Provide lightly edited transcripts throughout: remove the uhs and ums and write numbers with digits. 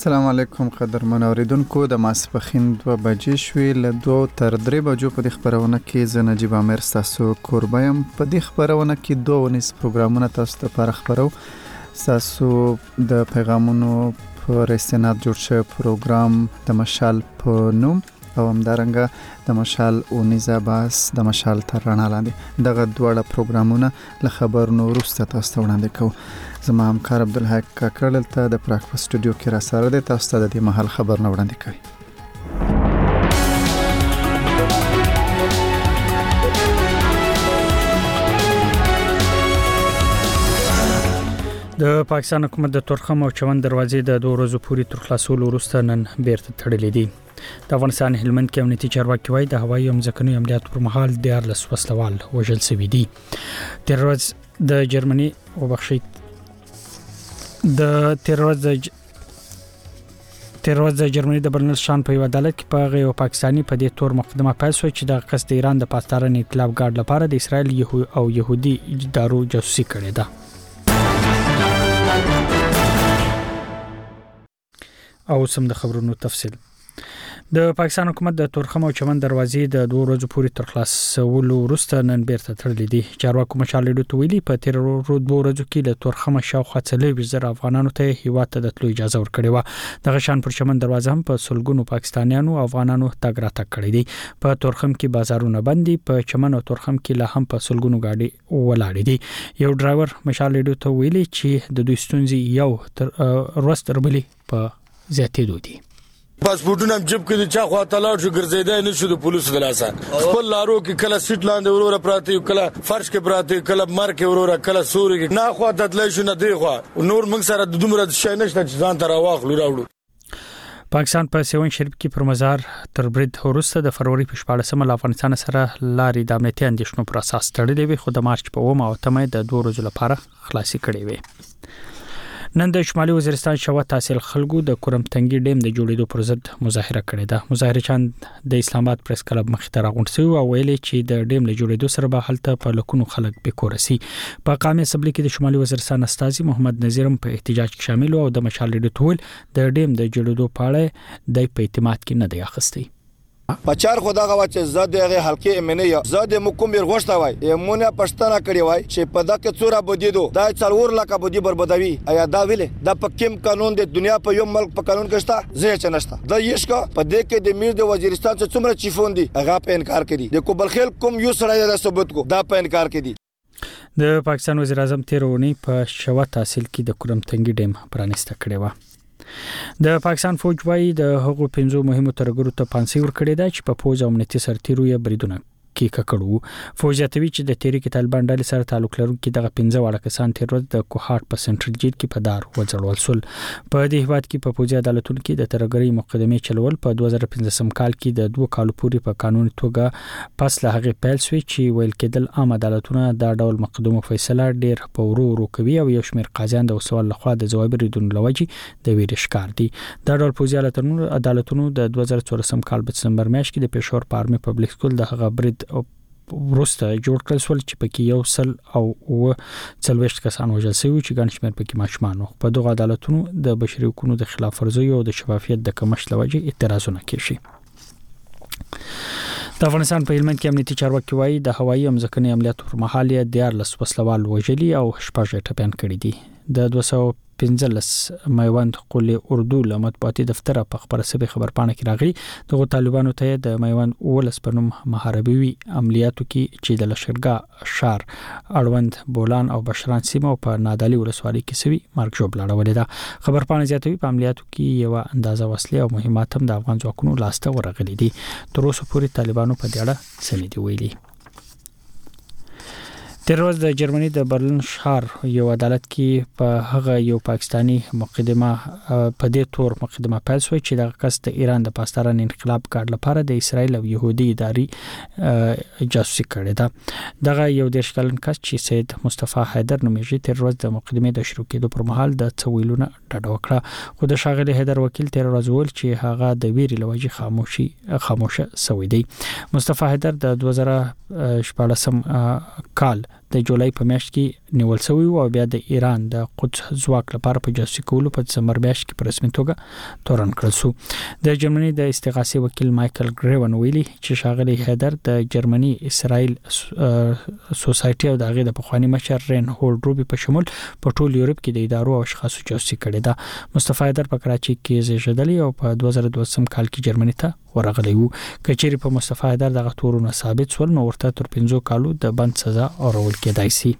السلام علیکم قدرمن اوریدونکو د ماسپخین 2 بجې شوې له 2 تر 3 بجو په دې خبرونه کې زه نجیب امیر تاسو کوربایم په دې خبرونه کې 2 ونیس پروګرامونه تاسو ته پر خبرو تاسو د پیغامونو پر استناد جوړ شوی پروګرام د مشال په نوم او همدارنګه د مشال اونیزه باس د مشال تر رڼا لاندې دغه دواړه پروګرامونه له خبرونو وروسته تاسو ته وړاندې کوم زما همکار عبدالحق کاکړ دلته د پراک په سټوډیو کې را سره دی تاسو ته د دې مهال خبرونه وړاندې کوي د پاکستان حکومت د تورخم او چمن دروازې د 2 ورځې پورې تر خلاصولو وروسته نن بیرته تړلې دي د افغانستان هلمند کې امنیتي چارواکي وایي د هوایي او ځمکني عملیاتو پر مهال 14 وسلوال وژل شوي دي تیر ورځ د جرمني تیر ورځ د جرمني د برلین شان په عدالت کې په غو پاکستاني په دې تور مقدمه پیل شو چې د قصد ایران د پاسداران انقلاب ګارد لپاره د اسرایل او يهودي ادارو جاسوسي کړې ده او سم د خبرونو تفصیل د پاکستان حکومت د تورخم او چمن دروازې د 2 ورځې پورې تر خلاصولو وروسته نن بیرته تړلې دي چارواکو مشالېدو ته ویلي په تیر 2 ورځو کې د تورخم شاوخوا 30,000 افغانانو ته هیواد ته د تلو اجازه ورکړې و دغه شان پر چمن دروازه هم په سلګونو پاکستانیانو او افغانانو تګ راتګ کړی دي په تورخم کې بازارونه بندي په چمن او تورخم کې لا هم په سلګونو گاډي ولاړې دي یو ډرایور مشالېدو ته ویلي چې د دوی ستونزې یو تر ورځ تر بلې په زیاتېدو دي پاسپورټونه جب کې چا خوا تلاړ شو ګرځیدای نه شو د پولیسو د لاسه خپل لارو کې کله سیټ لاندې وروره پراته کله فرش کې پراته کله مر کې وروره کله سوري کې نه خوا تدلای شو نه دی خوا نور موږ سره د دومره شي نشته چې ځان ته راواخلو راوړو پاکستان په سیون شریف کې پر مزار تر برید وروسته د فروری په 14 ل افغانستان سره لارې د امنیتي اندېښنو پر اساس تړلې وي خو د مارچ په 9 او 8 د 2 ورځې لپاره خلاصي کړې وي نن د شمالي وزیرستان شوا تحصیل خلکو د کورمتنګي ډیم د جوړېدو پر ضد مظاهره کړې ده مظاهرچان د اسلام آباد پریس کلب مخې ته راغونډ شوی او ویلي چې د ډیم له جوړېدو سره به هلته په لکونو خلک به کورسي په قامي اسمبلی کې د شمالي وزیرستان استاذي محمد نذیرم په احتجاج کې شامل او د مشالېدو ټول د ډیم د جوړېدو په اړه د په اعتماد کې نه دی اخستي پچار خدا غوا چې زده هغه حلقې امنیه زده مکمر غوښتا وای یمونه پښتنه کړی وای چې په دغه څوره بودیدو دا څلور لکه بودی بربدوي ایا دا ویلې د پکیم قانون د دنیا په یو ملک په قانون کې شته زه چې نشته د یشکا په دې کې د میر د وزیرستان څخه څومره چیفون دي هغه په انکار کړي د کوبلخیل کوم یو سړی د ثبوت کو دا په انکار کړي د پاکستان وزیر اعظم تیرونی په شوا تحصیل کې د کورمتنګي ډیم پرانیسته کړی و د پاکستان فوج وايي د هغو 5 مهمو ترګرو ته پانسي ور کړی دا چې په فوج او امنیتي سرتیرو یې بریدونه کې ککړو فوج اتوی چې د تحریک طالبان ډلې سره تعلق لرونکي دغه 15 واړه کسان تیر ورځ د کوهاټ په سنټرل جیل کې په دار وځړول سول په دې هیواد کې په فوجي عدالتونو کې د ترګرۍ مقدمه چلول په 2015 کال کې د 2 کالو پورې په قانوني توګه پس له هغه پیل شوی چې ویل کېدل عام عدالتونه دا ډول مقدمه فیصله ډیر په ورو کوي او یو شمېر قاضیان د وسوال لخوا د ځواب ریدون لوجي د ویری ښکار دي دا ډول فوجي عدالتونو د 2014 کال په دسمبر میاشت کې د پېښور په آرمي پبلک سکول د هغه برید وروسته جوړ کړل شول چې پکې یو سل او 40 کسان وژل شوي چې ګڼ شمېر پکې ماشومان وو په دغه عدالتونو د بشري حقوقو د خلاف ورزي او د شفافیت د کمښت لوجه اعتراضونه کیږي د افغانستان په هلمند کې امنیتي چارواکي وایي د هوایي او ځمکني عملیاتو پر مهال یې 14 وسلوال وژلي او شپږ ټپيان کړي دي د 215 میوند قلعه اردو له مطبوعاتي دفتر په خبرسبي خبرپاڼه کې راغلي دغه طالبانو ته د میوند اولس په نوم محاربوي عملیاتو کې چې د لشکرګاه شار اړوند بولان او بشران سیمه په نادالي ولسوالۍ کې سوي مرګ جوړ لاړولې ده خبرپاڼه زیاتوي په عملیاتو کې یو اندازه وسلې او مهمات هم د افغان ځواکونو لاسته ورغلي دي تر اوسه پورې طالبانو په دې اړه څه نه دی ویلي تیر ورځ د جرمني د برلین ښار یو عدالت کې په هغه یو پاکستانی مقدمه په دې تور مقدمه پیل شوی چې د کس د ایران د پاسداران انقلاب ګارد لپاره د اسرایل او يهودي اداري جاسوسي کړې ده دغه یو دیش کلن کس چې سید مصطفی حیدر نومیږي تیر ورځ د مقدمه د شروع کېدو پر مهال د څویلونه ډډه وکړه خو د شاغلي حیدر وکیل تیر ورځ ویل چې هغه د ویري لوجه خاموشه سوی دی مصطفی حیدر د 2014 کال د جولای په میاشت کې نیول شوی او بیا د ایران د قدس ځواک لپاره په جاسوسي کولو په دسمبر میاشت کې په رسمي توګه تورن کړل شو. د جرمني د استغاثي وکیل مایکل ګریون ویلي چې ښاغلي هیدر د جرمني اسرائیل سوسایټي او دغه د پخوانی مشر رین هولډ روبي په شمول په ټول یورپ کې د ادارو او اشخاصو جاسوسي کړې ده. مصطفی هیدر په کراچي کې زیږیدلی او په 2012 کال کې جرمني ته ورغلی وو. کچېری په مصطفی هیدر دغه تورونه ثابت سول نو ورته تر 15 کالو د بند سزا اورول کېدای شي.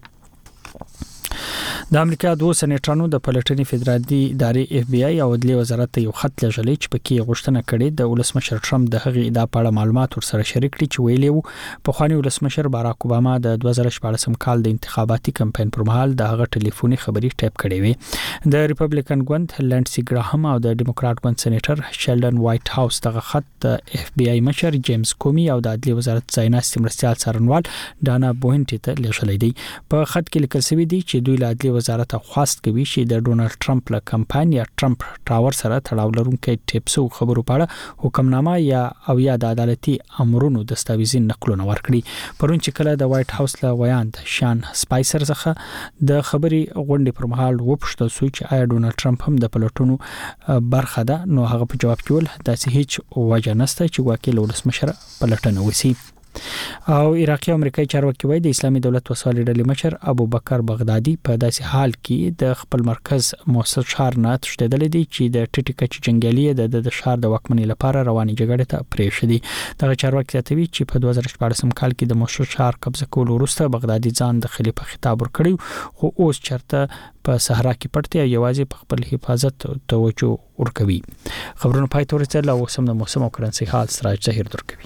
د امریکا دوه سېنیټرانو د پلټنې فدرالي ادارې اف بی آی او عدلیې وزارت ته یو خط لېږلی چې پکې غوښتنه کړې د ولسمشر ټرمپ د هغې ادعا په اړه معلومات ورسره شریک کړي چې ویلي وو پخوانی ولسمشر باراک اوباما د 2014 کال د انتخاباتي کمپاین پر مهال د هغه ټلیفوني خبري ټایپ کړې وي. د ریپبلیکن ګوند لینډسي ګراهام او د ډیموکرات ګوند سېنیټر شیلډن وایټ هاوس دغه خط د اف بی آی مشر جیمز کومي او د عدلیې وزارت ځایناستي مرستیال څارنوال ډانا بوهنټي ته لېږلی دی. په خط کې لیکل شوی دی چې دوی له عدلیې وزارت خواست کوي چې د ډونالد ټرمپ له کمپاین یا ټرمپ ټاور سره تړاو لرونکي ټیپسو خبرو په اړه حکمنامه یا د عدالتي امرونو دستاویزي نقلونه ورکړي. پرون چې کله د وایټ هاوس له ویاند شان سپایسر څخه د خبري غونډې پر مهال وپوښتل شو چې آیا ډونالد ټرمپ هم د پلټونو برخه ده نو هغه په جواب کې ول داسې هیڅ وجه نشته چې وکیل ولسمشر پلټنه وسی. او عراقي امریکایي چارواکي وایي د اسلامي دولت وسوالي ډلې مشر ابو بکر بغدادي په داسې حال کې د خپل مرکز موصل شهر نه تښتېدلی دی چې د ټیټي کچې جنگیالي د شهر د واکمنۍ لپاره رواني جګړې ته پرېښودي. دغه چارواکي زیاتوي چې په 2014 کال کې د موصل شهر قبضه کول وروسته بغدادي ځان د خلیفه خطاب ورکړی خو اوس چرته په صحرا کې پټ دی یوازې په خپل حفاظت توجه ورکوي. خبرونه پای ته ورسېدل او سم د موسم او کرنسي حال سراج ظهیر درکوي.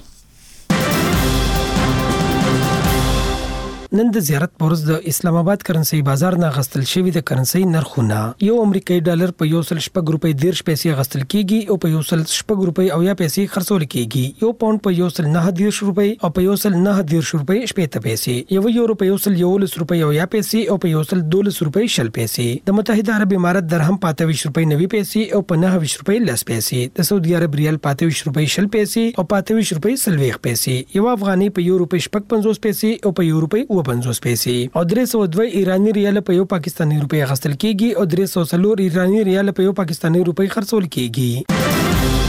نن د زیارت پورز د اسلام آباد کرنسي بازار نه غستل شوی د کرنسي نرخونه یو امریکایي ډالر په 1.6 روپۍ 10 پیسې غستل کیږي او په 1.6 روپۍ او یا پیسې خرڅول کیږي. یو پاوند په 1.9 روپۍ او په 1.9 روپۍ 70 پیسې یو یورو په 1.11 روپۍ او یا پیسې او په 1.12 روپۍ 60 پیسې. د متحده عرب امارات درهم په 28 روپۍ 90 پیسې او په 29 روپۍ 10 پیسې. د سعودي عرب ریال په 28 روپۍ 60 پیسې او په 28 روپۍ 40 پیسې. یو افغاني په یو روپۍ 55 پیسې او په یو روپۍ 50 پیسې او 302 ایرانی ریال په یو پاکستاني روپۍ غستل کیږي او 304 ایرانی ریال په یو پاکستاني روپۍ خرڅول کیږي.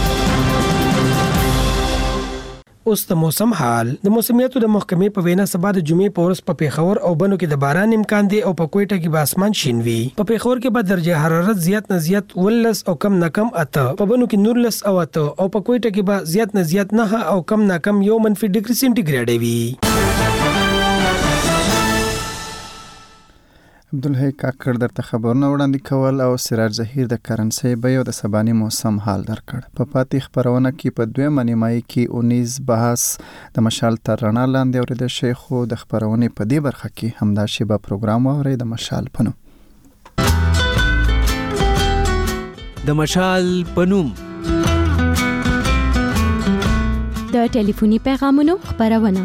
اوس د موسم حال. د موسمیاتو د محکمې په وینا سبا د جمعې په ورځ په پیښور او بنو کې د باران امکان دی او په کوټه کې به اسمان شین وي. په پیښور کې به درجه حرارت زیات نه زیات 19 او کم نه کم 8 په بنو کې 19 او 8 او په کوټه کې به زیات نه زیات 9 او کم نه کم 1 ډیګري سنټیګریډ وي. عبدالحی کاکړ درته خبرونه وړاندې کول او سراج ظهیر د کرنسي بیو د سباني موسم حال درکړ. په پاتې خبرونه کې په دویمه نیمایي کې 19 بحث د مشال تر رڼا لاندې اورېدل شوی خو د خبرونې په دې برخه کې همدا شیبه پروګرام اوري د مشال په نوم. د مشال په نوم د ټلیفوني پیغامونو خبرونه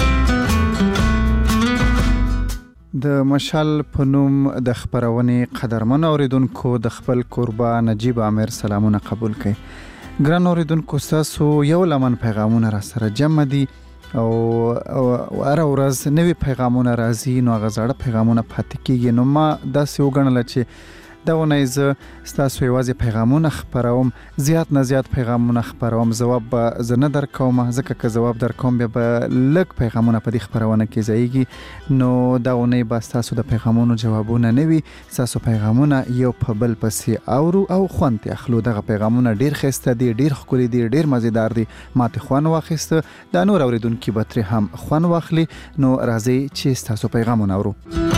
د مشال په نوم د خبرونې قدرمن اوریدونکو د خپل کوربه نجیب عامر سلامونه قبول کړئ. ګران اوریدونکو تاسو یو لمن پیغامونه را سره جمع دي او هر ورځ نوې پیغامونه راځي نو غزاړه پیغامونه پاتې کیږي نو ما داسې وګڼل چې دا ونې ز تاسو یوازې پیغامونه خبروم زیات نه زیات پیغامونه خبروم جواب به زه نه درکوم ځکه که جواب درکوم بیا به لږ پیغامونه په دې خبرونه کې ځایږي نو دا ونې به تاسو د پیغامونو جوابونه نه وي تاسو پیغامونه یو په بل پسې اورو او خوند اخلو. دغه پیغامونه ډیر ښایسته دي ډیر ښکلي دي ډیر مزیدار دي ماته خوند واخیسته دا نور اوریدونکو به ترې هم خوند واخلي نو راځي چې تاسو پیغامونه اورو.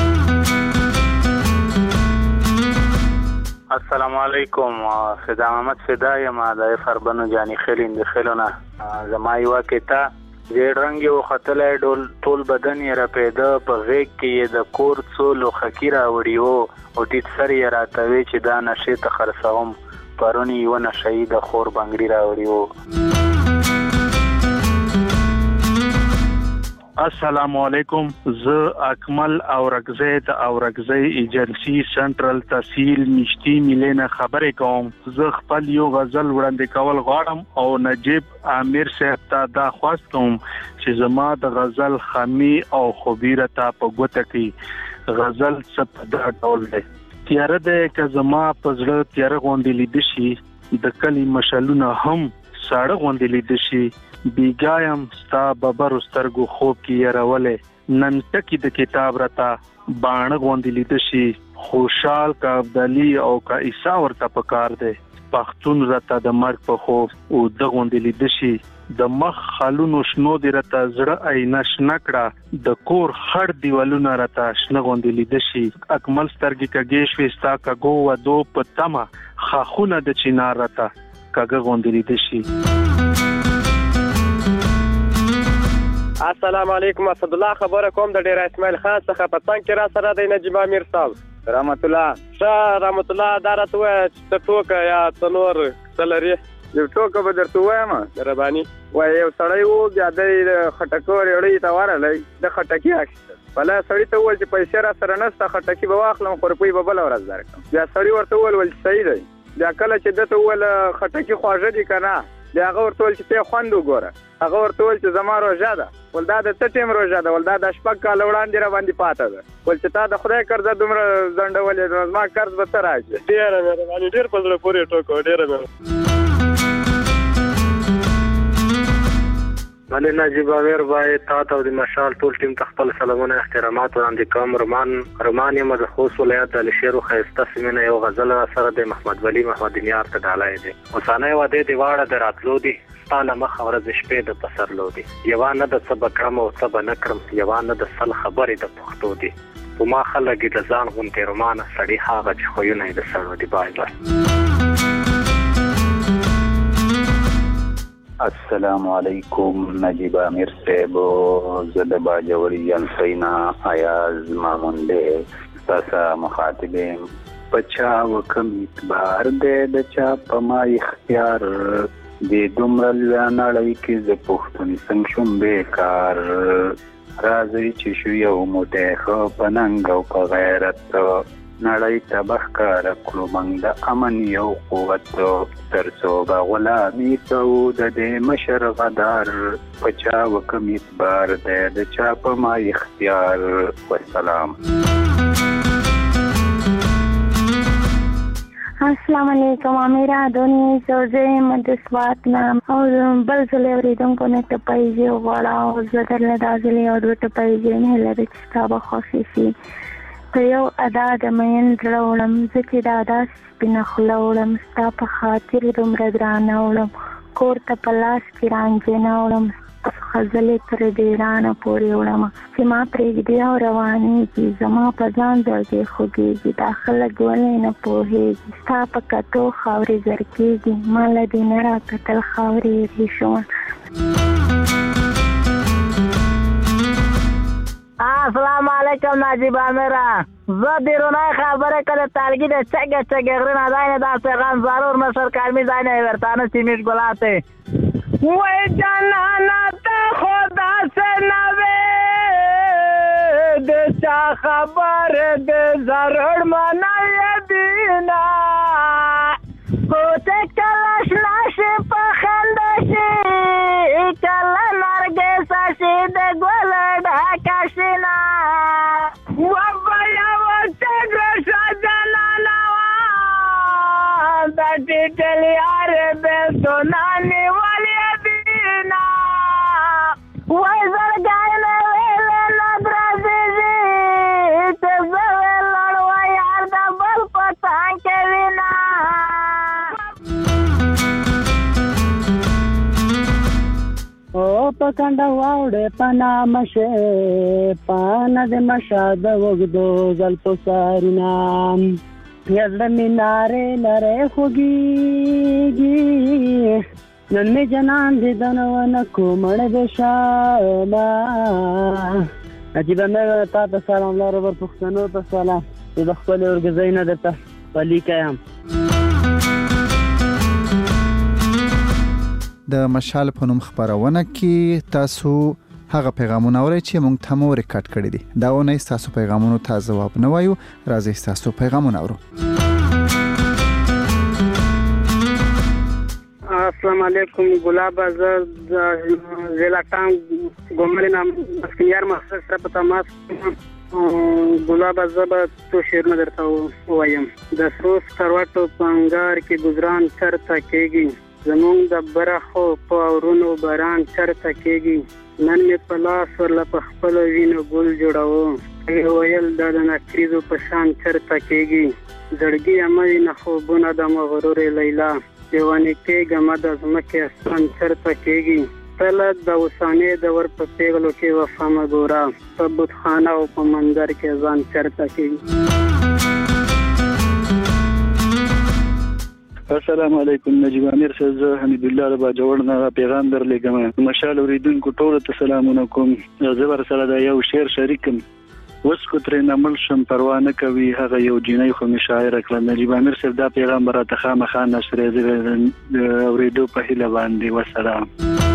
السلام علیکم فدا محمد فدا یم د فربنو جانی خلین د خلونه زما یو کتا ډېر رنگ یو خطلې ټول بدن یې را پیدا په غیږ کې د کور څولو خکیره وړیو او ټیټ سر یې راتوي چې دا نشي ته خرڅوم پرونی یو نشي د خور بنګری را وړیو السلام علیکم. زه اکمل اورګزی د اورګزی ایجنسی سنټرل تحصیل نشتی ملینه خبرې کوم. زه خپل یو غزل وړاندې کول غواړم او نجیب امیر صاحب ته دا خواست کوم چې زما د غزل خامي او خبيره ته په ګوته کې غزل څه په دا ډول دی. تیاره ده که زما په زړه تیاره غوندې لید شي د کلی مشالونه هم ساړه غوندې لید شي بیګایم ستا ببر سترګو خوب کې يرولې نن ټکی د کتاب رتا باڼه غوندې لید شي خوشحال کا ابدالي او کا عیسی ورته پکار دی پښتون رتا د مرګ په خوب او د غوندې لید شي د مخ خالونو شنو دی رتا زړه عین شنکړه د کور خړ دیوالونه رتا شنه غوندې لید شي اکمل سترګې کګې شوستا کګو ودو پتما خاخونه د چینار رتا کګ غوندې لید شي. السلام علیکم. اسد الله خبره کوم د ډیر اسماعیل خان څخه په څنګ کې را سره د نجیب امیر صاحب رحمت الله رحمت الله دارته و چې ټوکه یا تنور سلری یو ټوکه به درته وایم ربانی وای یو سړی وو بیا د خټکو ریړی ته ورلې د خټکی اخیسته بلا سړی ته ول چې پیسې را سره نسته خټکی به واخلم خو روپۍ به بل ورځ درکم بیا سړی ورته ول صحیح دی بیا کله چې دته ول خټکی خواږه دي کنه بیا هغه ورته ول چې ته خوند وګوره هغه ورته ول چې زما روزه ده ول دا د ټیم روزه ده ول دا د شپږ کال وړاندې را باندې پاته ده ول چې تا د خدای قرض دومره زنډولې ما قرض به سره راځي ډیر مهرباني ډیر په زړه پورې ټوکو ډیر مهرباني. بله نجیب امیر بای تا ته د مشال ټول ټیم ته خپل سلامونه احترامات وړاندې کوم. رمان یم د خوست ولایت د شعر او ښایسته سیمې نه یو غزل سره د محمد ولی محمد نیار ته ډالای دی اوسانه واده دی واړه د راتلو دی ستانه مخ ورځ شپې د پسرلو دی یوا نه د سبا کړم او سبا نه کړم یوا نه د سل خبرې د پښتو دی په ما خلک د ځان غونډې رومانه سړی هغه چې خوونه د سړو دی بای بای. السلام علیکم. نجیب امیر صاحب زده باجوری جلسینا آیاز مامونده تاسا مخاطبیم پچا وکم اعتبار دے دچا پما اختیار دی دومره لوانړی کې ز پښتون څنګه شوم بیکار راځي چې شو یو موټه خو پننګ او په غیرت نړۍ تبخ کار کړو موږ د امن یو قوت ترڅو به غلامي کوو د دې مشر غدار پچا وکم اعتبار دی د چا په ما اختیار. والسلام. السلام علیکم. امیرا دونی سوزه مدسوات نام او بل زلی اوریدونکو نه ته پیژې غواړه او زه درله دا زلی او دوه ته پیژې نه لري چې تا به خوښې شي په یو ادا د مین زړه وړم زه چې د ادا سپینه خوله وړم ستا په خاطر دومره ګرانه وړم کور ته په لاس کې رانجه نه وړم غزلې تر ډیرانه پورې وړم چې ما پرېږدي او روانېږي زما په ځان زړګی خوږېږي دا خلک ولې نه پوهېږي ستا په کتو خاورې زرکېږي ما له دې نه راکتل خاورې یې شوم. السلام علیکم نجیب امیرا زه بیرونای خبره کله تالگی ده چگه چگه غرنا داینه دا پیغام ضرور مشر کلمی داینه ورطانه چیمیش گلاته وی جانانا تا خدا سے نوے ده چا خبر ده ضرور منای دینا کوچه کلش ناشی پخندشی کلا نرگس شی ده گل ډاکشینا وبیا وچګر شجلالا د ټیټل یار به سونانی ولی دینا وای زړګاینه ویل نظر دې ته زول لړوا یار د بل پتان کې وینا او پکنده واوړې پنا مشه پانا د مشاد وګدو زل پسارینا یزل میناره لره خوږیږي نن می جنان دې دنونه کومړ بشاما عجیب مې تا ته سلام لاره ور پښتنو ته سلام د خپل ورګزینه دته پلی کيم. د مشال په نوم خبرونه کې تاسو هغه پیغامونه اورئ چې موږ ته مو ریکارډ کړی دي. دا ونه تاسو پیغامونو ته ځواب نه وایو، راځي تاسو پیغامونه اورو. السلام علیکم. ګلاب آزاد ضلع ټانګ ګومل نام مسکینیار مخصوص سره په تماس. ګلاب آزاد تو شعرونه درته وایم. د سوس کروټو پنګار کې گزاران چرته کېږي، زمونږ د برخو په اورونو باران چرته کېږي. نن مې په لاس ورله په خپلو وینو ګل جوړاوه، ویل دا د نکریزو په شان چرته کېږي. زړګي عملي نه خوبونه د مغرور لیلا، دیوانې کېږم د ځمکې اسمان چرته کېږي. تله د اوسانې دور په پیغلو کې وفا مه ګوره، په بتخانه او په منظر کې ځان چرته کېږي. السلام علیکم. نجیب امیر صاحب، زه حمید الله ربا جوړ نه پیغام درلېږم. مشال اوریدونکو ټول ته سلامونه کوم. زه ورسره د یو شعر شریکم. وس کو ترې نمل شم پروا نه کوي، هغه یو جنۍ خو می شاعر کړ. نجیب امیر صاحب دا پیغام راته خامخا نشره د اوریدو په هیله باندې. والسلام.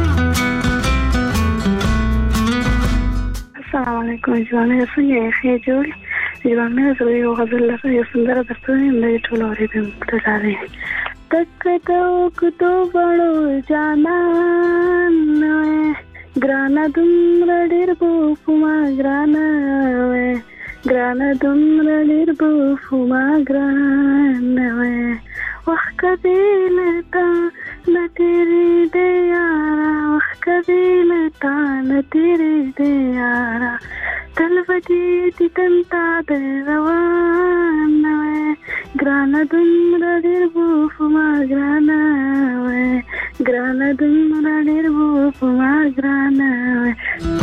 السلام علیکم. نجیب امیر څنګه یې؟ ښه جوړ. نجیب امیر زه یو غزل لکه یو سندره درته وایم، د ټول اوریدونکو ته راځي. تک تو بړو جانان ګرانه دومره ډېر بوفما ګرانه وې، ګرانه دومره ډېر بوفما ګرانه وې. وخت کبي لتا نه تیرې دې یارا، وخت کبي لتا نه تیرې دې یارا. تل بدې دې تنتا د روان وې، ګرانه دومره ډېر بوفما ګرانه وې، ګرانه دومره ډېر بوفما ګرانه وې.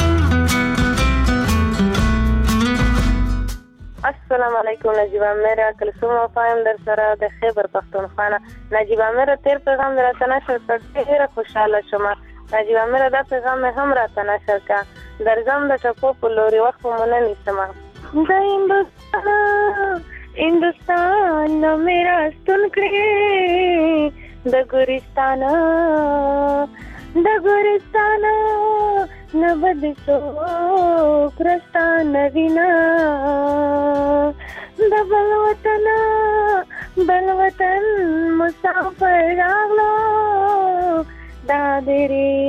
السلام علیکم. نجیب امیر کلثوم وفایم در سره د خیبر پختونخوا. نجیب امیر تیر پیغام راته نشر کړ، ډېره خوشاله شوم. نجیب امیر دا پیغام هم راته نشر کړ. درځم د ټپو په لوري، وخت مو نه نیسم. د هندوستان نه مې راستون کړې، د ګورستان نه به د څوک رستانه وینا. د بل وطن مسافر راغلو، دا دېرې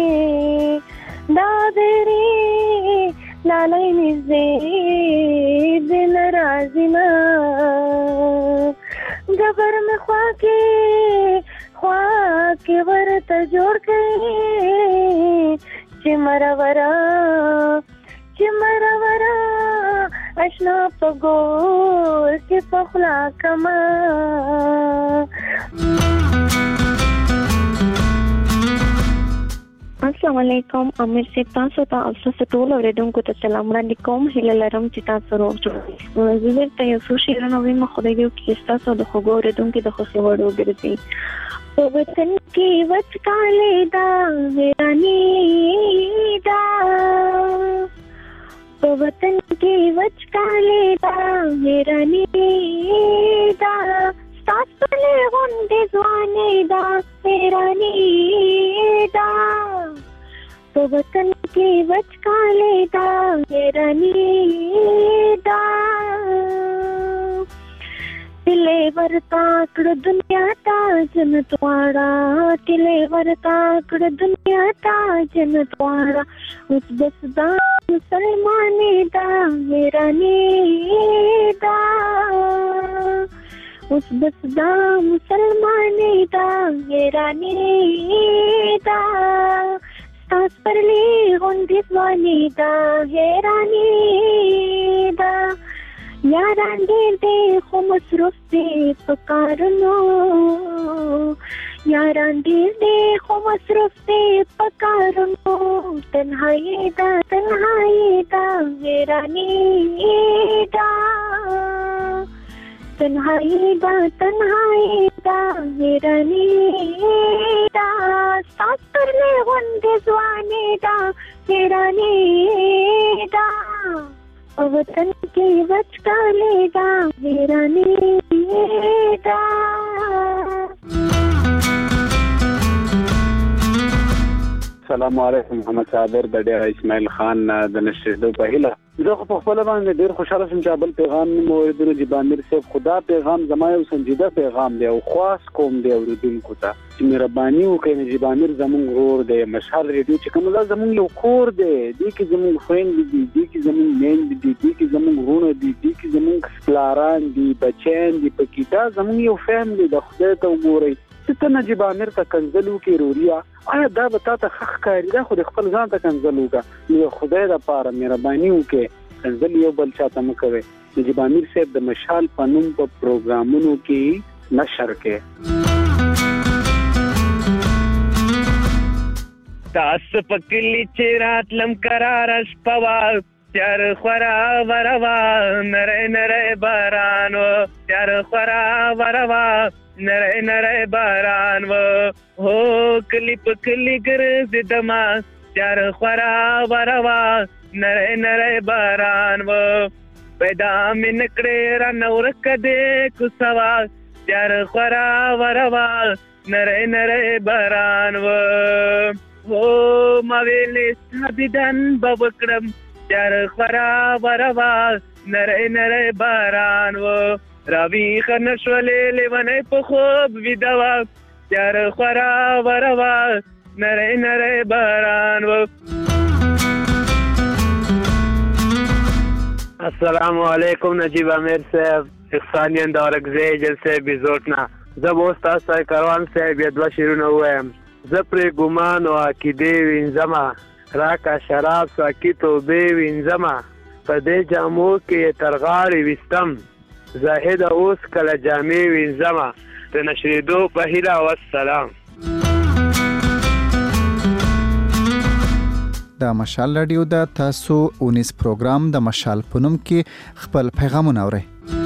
لالی نږدې دل راځي نه. ګبر مې خوا کې ورته جوړ کړې، چې مرورا اشنا په ګور کې پخلا کما. السلام علیکم. امیر صاحب تاسو ته او تاسو ټول اوریدونکو ته سلام وړاندې کوم. هیله لرم چې تاسو روغ جوړ اوسئ. زه درته یو څو شعرونه وایم، خدای دې وکړي ستاسو د خوږو اوریدونکو د خوښې وړ وګرځي. په وطن کې وچکالي دا ویراني دا، په وطن کې وچکالي دا ویراني دا. ستاسو له غونډې ځواني دا ویراني دا، په وطن کې وچکالي دا ویراني دا. تلې ورتا کړ دنیا ته جنت واړه، تلې ورتا کړ دنیا ته جنت واړه. اوس بس دا مسلمانې دا ویراني دا، اوس بس دا مسلمانې دا ویراني دا. ستاس پرلې غونډې ځواني دا ویراني دا. یاران ډېر خو مصروف دي په کارونو، یاران ډېر خو مصروف دي په کارونو. تنهایي دا ویراني دا، تنهایي دا ویراني دا. ستاس پرلې غونډې ځواني دا ویراني دا، وطن کې وچکالي دا ویراني دا. السلام علیکم محمد صابر د ډیر اسماعیل خان د نشریدو په هیله زه په خپل باندې ډیر خوشاله شوم چې بل پیغام مې اوریدل چې باندې صاحب خدا پیغام زما یو سنجیده پیغام دی او خاص کوم دی اوریدونکو ته چې مهرباني وکړئ چې باندې زمونږ ورور دی مشال ریډیو چې کوم زمونږ یو کور دی د کې زمونږ فرند دي د کې زمونږ مین دي د کې زمونږ ورونه دي د کې زمونږ سپلاران دي بچین دي پکې دا زمونږ یو فیملی د خدای ته وګورئ ته نجیب امیر ته کنځل وکي روریا آیا دا به تاسو حق کاری دا خو خپل ځان ته کنځل وکړه نو خدای د پاره مهرباني وکي کنځل یو بل چاته مکوي نجیب امیر صاحب د مشال په نوم په پروګرامونو کې نشر کې تاسو پکلی چرات لم قرار شپوا تیار خورا وروا نره بارانو تیار خورا وروا نره باران و هو کلی پکلی گرز دما تیار خورا وروا نره باران و پیدا من نکړه را نور کده کو سوا تیار خورا وروا نره باران و هو ما ویل سبدن بوکړم تیار خورا وروا نره باران و راوی خنشولې لیونه په خوب ویدوا تیار خورا وروا نره باران و السلام علیکم نجیب امیر صاحب احسانین دارکزی جلسه بیزوٹنا زب استاد کروان صاحب یدوا شیرونه وایم زپر ګمان او عقیده وینځما راکا شراب ساکی توبه وینځما په دې جامو کې ترغاړي وستم زاهد اوس کله جامع وینځما د نشریدو په هیله والسلام د مشال رادیو د تاسو 19 پروګرام د مشال پونم کې خپل پیغامونه اورئ.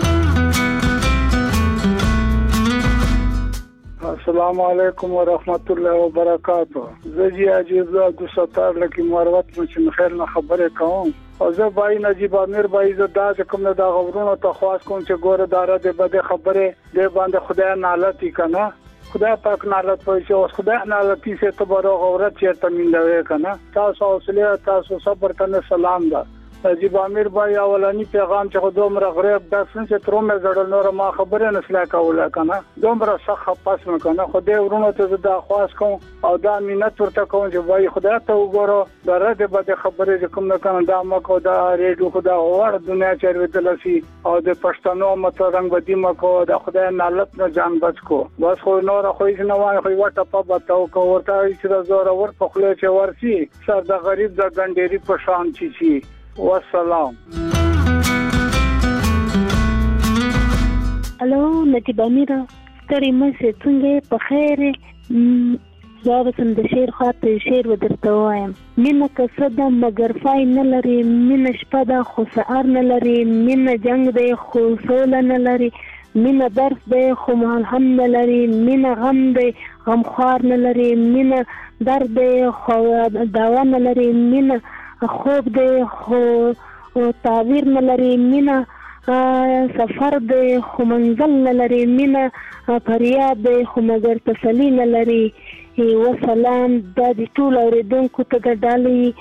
السلام علیکم ورحمت الله وبرکاتہ. زجی عجیب د ستار لکه مروت چې خیر نه خبره کوم او زه بای نجیب امیر بای زه دا کوم نه دا غوړونو ته خواست کوم چې ګوره داره د بده خبره د باندې خدای نالتی کنه خدای پاک نالت پوي او خدای نالتی سه ته بره غورت چیرته مندوي کنه تاسو حوصله تاسو صبر کنه سلام دا نجیب امیر بای اولانی پیغام چې دومره غریب د څنګه ترومه زړه نور ما خبره نسلا کوله کنه دومره سخه پاس نه کنه خدای ورونو ته دا خواست کوم او دا مينت ورته کوم چې وای خدای ته وګورو درته به خبره کوم نه کنه دا مکو دا ریډیو خدا اور دنیا چیرې دلسی او د پښتنو مت رنگ بدی مکو دا خدای نالت نه جان بچ کو بس خو نور خو یې نه وای خو وټه په بتاو کو ورته چې زور ور په خله چې ورسی سر د غریب د ګنډيري په شان چی والسلام. الو نجیب امیر ستړي مې څنګه په خیر زه به د شعر خاطر شعر ودرته وایم مینه کسده مگر فای نه لري مینه شپه ده خو سهار نه لري مینه جنگ دی خو سوله نه لري مینه درس دی خو ملهم نه لري مینه غم دی غمخوار نه لري مینه درد دی خو دوا نه لري مینه خوب دی خو تعبیر نه لري مینه سفر دی خو منزل نه لري مینه فریاد دی خو مگر تسلی نه لري وسلام د دې ټول اوریدونکو ته ګډالي.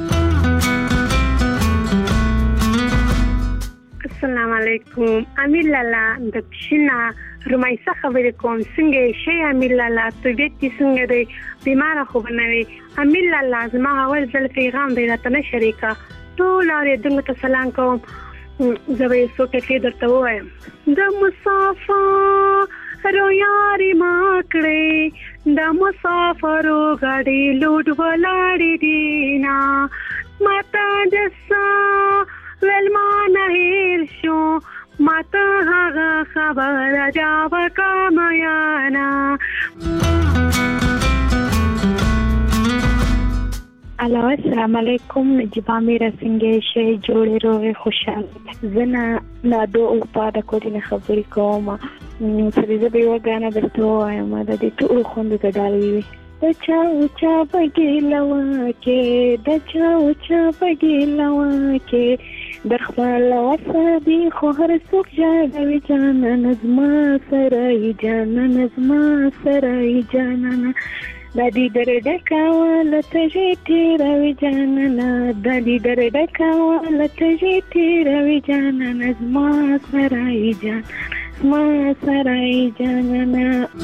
السلام علیکم امیر لالا د پښینا رمایسه خبرې کوم څنګه شي امیر لالا طبیعت څنګه دی بیمار خو بنوي امیر لالا زما اول ځل پیغام دی راته نه شریکا ټول اوریدونکو ته سلام کوم زه به څه کې درته وایم د مسافر یاري ماکړې د مسافرو غاډي لوډ ولاړې دینا ماته دسا ولما هیر شو ماته هغه خبر جاو کامیانا. الو السلام علیکم نجیب امیر څنګه شي جوړې روغې خوشاله زنه نادو او پاده کوټینه خبرې کوم چې زه به یو غاڼه درته وایم د دې ټول خوند ګډالوي د چا بګیلوا کې د چا بګیلوا کې در خپل وسدي خو هر څوک جاګوي جانان زما سره جانان زما سره جانان دادی درډکا ولته تیروي جانانا دادی درډکا ولته تیروي جانانا زما سرای جان زما سرای جانانا.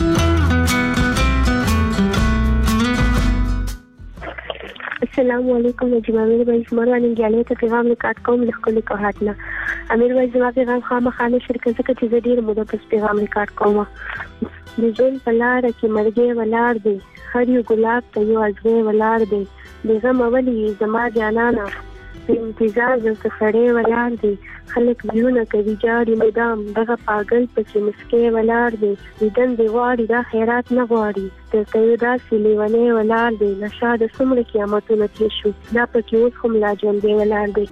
السلام علیکم نجیب امیر بھائی زمرا ننګیالې ته پیغام لیکات کوم لخل کوهاتنا امیر بھائی زما پیغام خامخانه شرکت څخه چې ډیر موده پس پیغام لیکات کوم د ژوند په لار کې مرګي ولار دی هر یو ګلاب ته یو ازغه ولار دی دغه مولي زما جانانا په انتظار د سفرې ولار دی خلک بیونه کوي جاړي مدام دغه پاگل پسې مسکې ولار دی دیدن دی غواړي دا خیرات نه غواړي ته یو داسې لیونی ولار دی نشه د څومره قیامتونه تېر شو دا پکې اوس هم لا ژوندی ولار دی.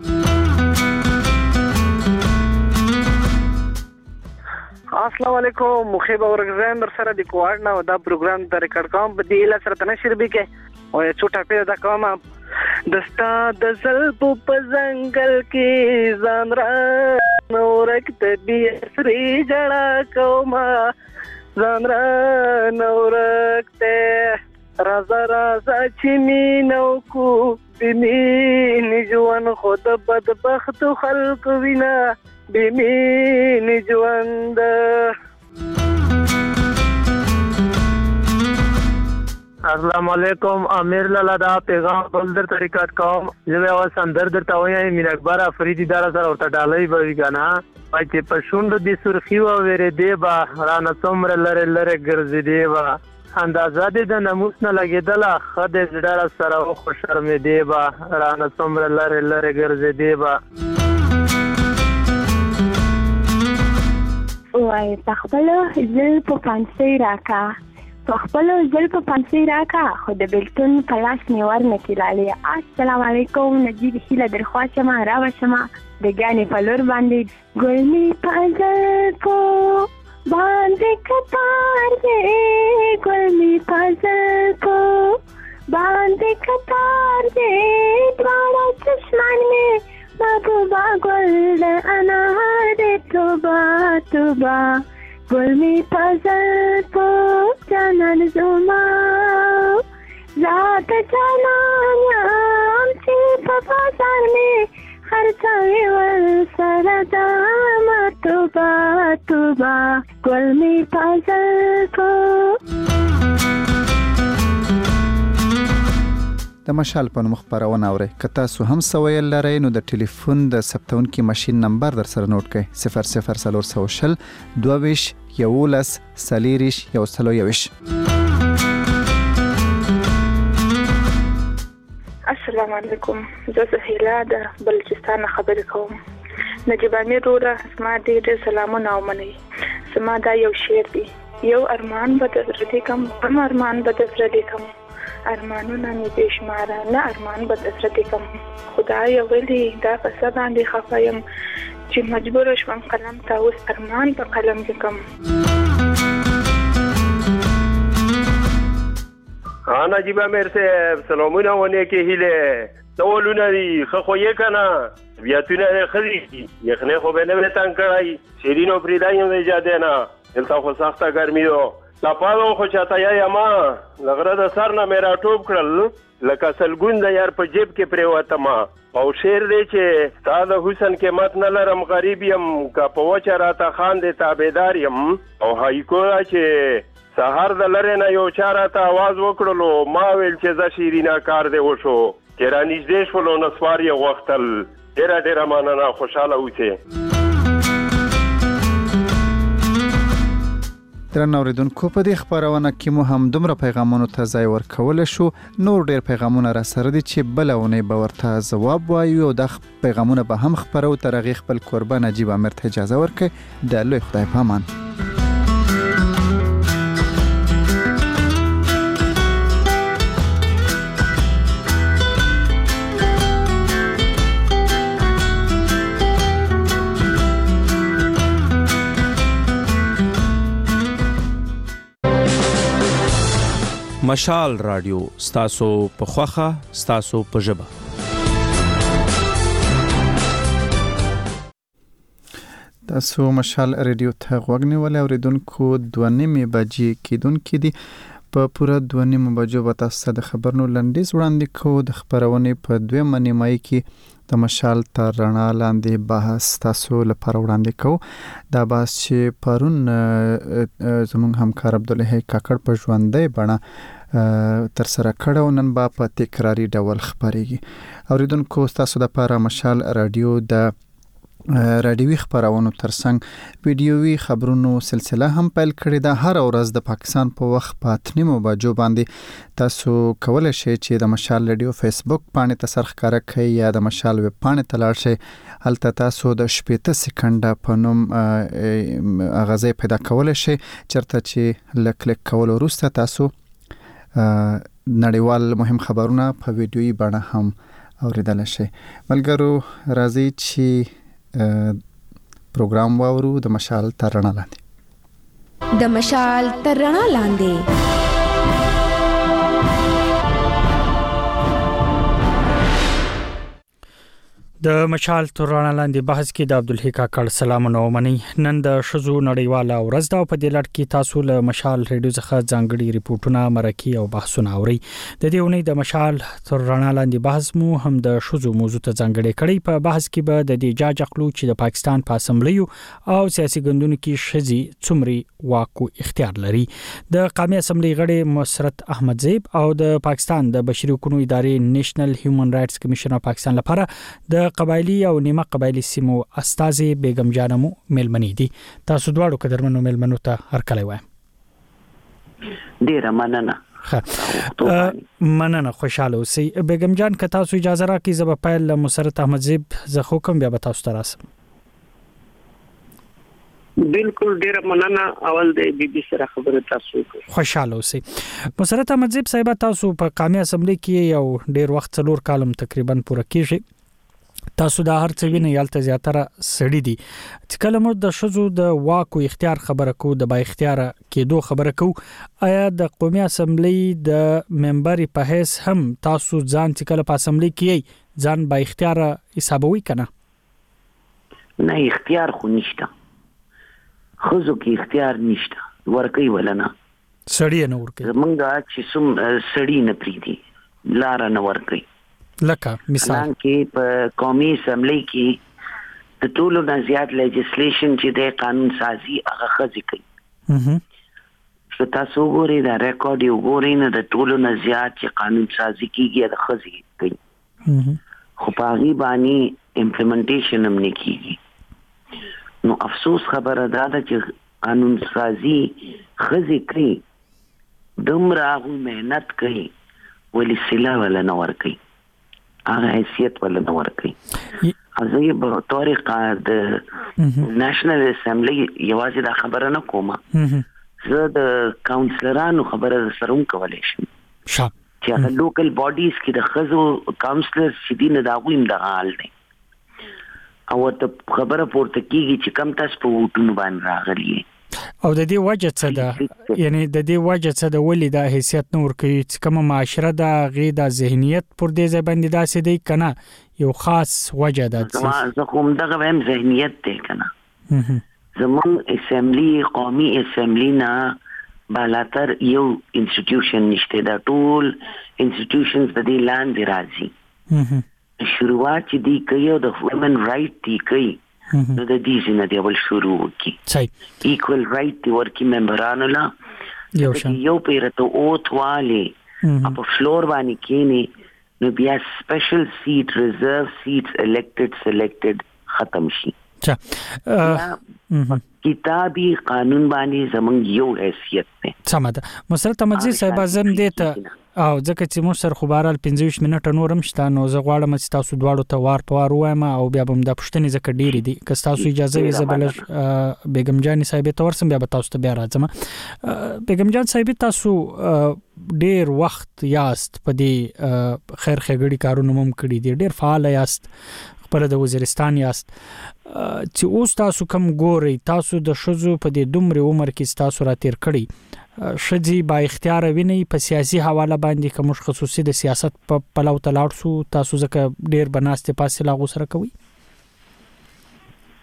السلام علیکم مخیب اورګزایم در سره د کوارډ نه دا پروګرام د ریکارډ کوم په دې له سره تنشر به کې او چوټه په دا کوم دستا د زلبو په ځنګل کې ځان را نورکت بیا سری جړه کوما ځان را نورکت رازا رازا چې مینو کو بمین ژوند خود بدبخت خلق وینا بمین ژوند. السلام علیکم امیر لالا دا پیغام بلدر طریقات کوم زه او سندر درته وایم میر اکبر افریدی دار سره ورته ډالۍ بوي کنه پای چې پښوند د سرخی و وره دی با رانه څومره لره لره ګرځي دی با اندازه دې د ناموس نه لګیدله خدای زړه سره او خوشرمه دی با رانه څومره لره لره ګرځي دی با. وای تخبلو زل په پانسي راکا تخبلو زل په پانسي راکا خو د بلتون پلاس می ورنه کیلاله. السلام علیکم نجیب هیله درخواست ما راو شما د ګانی په لور باندې ګل می پازل کو باندې کتار دې ګل می پازل کو باندې کتار دې دواړه چشمان می محبوبا گل انار دے توبا توبا گل می پازل پو جانان زوما ذات جانانیام چی پا بازار میں خرچاوی والسردام توبا توبا گل می پازل پو. د مشال په نوم خبرونه اورئ که تاسو هم سویل لرئ نو د ټلیفون د ثبتونکي ماشین نمبر در سره نوٹ کړئ 0040 22 11 40 121. السلام علیکم زه زهیلا د بلوچستان خبرې کوم. نجیب امیر وروره زما ډېر سلامونه او منئ. زما دا یو شعر دی یو ارمان به درته لیکم کوم ارمان به درته لیکم ارمانونه مې بېشماره نه ارمان به درته کوم خدای ویلي دا په څه باندې خفه یم چې مجبوره شوم قلم ته اوس ارمان په قلم لیکم. نجیب امیر صاحب سلامونه و نیکې هیلې سوالونه دي ښه خو یې که نه طبیعتونه یې ښه دي یخنۍ خو به نه وې تنګ کړی شیرین و فریدا یم د ایجادۍ نه دلته خو سخته ګرمي ده لپاده خو چاته یما له غره د سر نه مې راټوپ کړل لکه سلګون د یار په جیب کې پرېوتمه او شعر دی چې ستا د حسن قیمت نه لرم غریب یم که په وچه راته خاندې تابعدار یم او هایکو ده چې سهار د لرې نه یو چا راته آواز وکړلو ما ویل چې زه شیرینه کار دی وشو چې رانږدې شولو نسوار یې غوښتل ډېره ډېره مننه خوشحاله اوسئ. درنو اوریدونکو په دې خبرونه کې مو هم دومره پیغامونو ته ځای ورکول شو نور ډېر پیغامونه را سره دي چې بلونه به ورته جواب وایو او د پیغامونه به هم خبرو تر غي خپل قربان نجیب امیر ته اجازه ورکړي د لوی خدای پامان. مشال رادیو ستاسو په خوخه ستاسو په ژبه. تاسو مشال رادیو ته غوږ نیولئ اوریدونکو 2:30 بجې کېدونکې دي په پوره 2:30 بجو به تاسو ته د خبرونو لنډیز وړاندې کوو. د خبرونې په 2 نیمایي کې د مشال تر رڼا لاندې بحث تاسو لپاره وړاندې کوو. دا بحث چې پرون زموږ همکار عبدالله کاکړ په ژوندۍ بڼه تر سره کړو، نن به په تکراري ډول خبرېږي. اوریدونکو تاسو د لپاره مشال رادیو د رادیوي خبرونو ترڅنګ ویډیوي خبرونو سلسله هم پیل کړې ده. هر ورځ د پاکستان په وخت په 8:30 بجو باندې تاسو کولای شئ چې د مشال رادیو فیسبوک باندې تاسو ښکارا کړئ یا د مشال ویب باندې تلاړ شئ. هلته تاسو د 60 سکند په نوم اغازه پیدا کولای شئ، چرته چې کلیک کول وروسته تاسو نړیوال مهم خبرونه په ویډیوي بڼه هم اوریدل شئ. ملګرو راځي چې پروګرام واورو د مشال تر رڼا لاندې. د مشال تر رڼا لاندې. د مشال تر رڼا لاندې بحث کې د عبدالحق کاکړ سلامونه ومني. نن د شذو نړیواله ورځ ده او په دې لړ کې تاسو له مشال ریډیو څخه ځانګړي ریپورتونه، مرکې او بحثونه اورئ. د دې ونې د مشال تر رڼا لاندې بحث مو هم د شذو موضوع ته ځانګړي کړی. په بحث کې به د دې جاج اخلو چې د پاکستان په اسمبلیو او سیاسي ګوندونو کې شذي څومره واک او اختیار لري. د قومي اسمبلی غړي مسرت احمد زیب او د پاکستان د بشري حقوقو ادارې نېشنل هیومن رائټس کمیشن اف پاکستان لپاره د قبایلی او نیمه قبایلی سیمو استازي بیگم جانمو ملمنې دي. تاسو دواړو قدرمنو ملمنو ته هرکلی وایم. ډیره مننه. مننه، خوشاله اوسئ. بیگم جان که تاسو اجازه راکړئ زه به پیل مسرت احمد زیب زه خو کوم بیا به تاسو ته راسم. بالکل ډیره مننه. اول د بي بي سره خبره تاسو خوشاله اوسئ. مسرت احمد زیب صاحب تاسو په قومي اسمبلی کې یو ډیر وخت 4 کالم تقریبا پوره کیږي. تاسو دا هر څه وینئ، یالته زیاتره سړی دي. چې کله موږ د شذو د واک او اختیار خبره کوو، د با اختیار کېدو خبره کوو، آیا د قومي اسمبلی د ممبر په حیث هم تاسو ځان چې کله په اسمبلی کې ځان با اختیار حسابوي کنه؟ نه، اختیار خو نشته. خزو کې اختیار نشته، ورکوي ولنه سړی نه ورکوي. زمونږ چې سم سړی نه پریدي لار نه ورکوي. لکه مثال کې په قومي اسمبلی کې د ټولو نه زیات لیجسلیشن چې د قانون سازي هغه خزي کوي. چې تاسو ګورئ دا ریکارډ یو ګورئ نه د ټولو نه زیات چې قانون سازي کیږي د خزي کوي. خو په هغه باندې امپلیمنټیشن هم نه کیږي. نو افسوس خبره ده چې قانون سازي خزي کوي، دومره مهنت کوي ولی سلا ولا نه ور کوي، هغه حیثیت ولا نه ورکوي. ازه په طریقه د نېشنل اسمبلی یوازې دا خبره نه کومه، زه د کاونسلرانو خبره سره کولای شم چې هغه لوکل باډیز کې د خزو کاونسلر چې دي نه دا غویم د حال دی او ته خبره پورته کیږي چې کم تاسو په وټونو باندې راغلی او د دې وجه څه ده؟ یعنی د دې وجه څه ده ولې دا حیثیت نور کوي چې کوم معاشره دا غي دا ذهنیت پر دې ځای باندې داسې دی کنه یو خاص وجه ده؟ زه کوم دغه ویم ذهنیت دی کنه. زمون اسمبلی قومي اسمبلی نه بالاتر یو انسټیټیوشن نشته، دا ټول انسټیټیوشنز د دې لاندې راځي. شروعات چې دی کوي د وومن رائټ دی کوي نو د دې څخه دی ول شروع کی ایکوال رائټ دی ورکی ممبرانو لا یو پیرته او تواله په فلور باندې کینی نو بیا سپیشل سیټ ریزرو سیټس الیکټډ ختم شي. کتابی قانون باندې زمونږ یو حیثیت دی. سم ده. مسرت مجلس صاحب اعظم دیته او ځکه چې موږ سره خبرال 15 منټه نورم شته نو زه غواړم چې تاسو دواړو ته وار په وار وایم او بیا به د پښتنې ځکه ډېری دي که تاسو اجازه وي زبل بیگم جان صاحب ته ورسم بیا تاسو ته بیا راځم. بیگم جان صاحب تاسو ډېر وخت یاست په دې خیر خګړی کارونه مم کړی دي، ډېر فعال یاست، خپل د وزیرستان یاست چې اوس تاسو کوم ګوري تاسو د شذو په دې دومره عمر کې تاسو را تیر کړی شذي با اختیار ویني په سیاسي حواله باندې کوم خصوصي د سیاست په پلو تلاړ سو تاسو ځکه ډیر بناسته پاسه لاغو سره کوي؟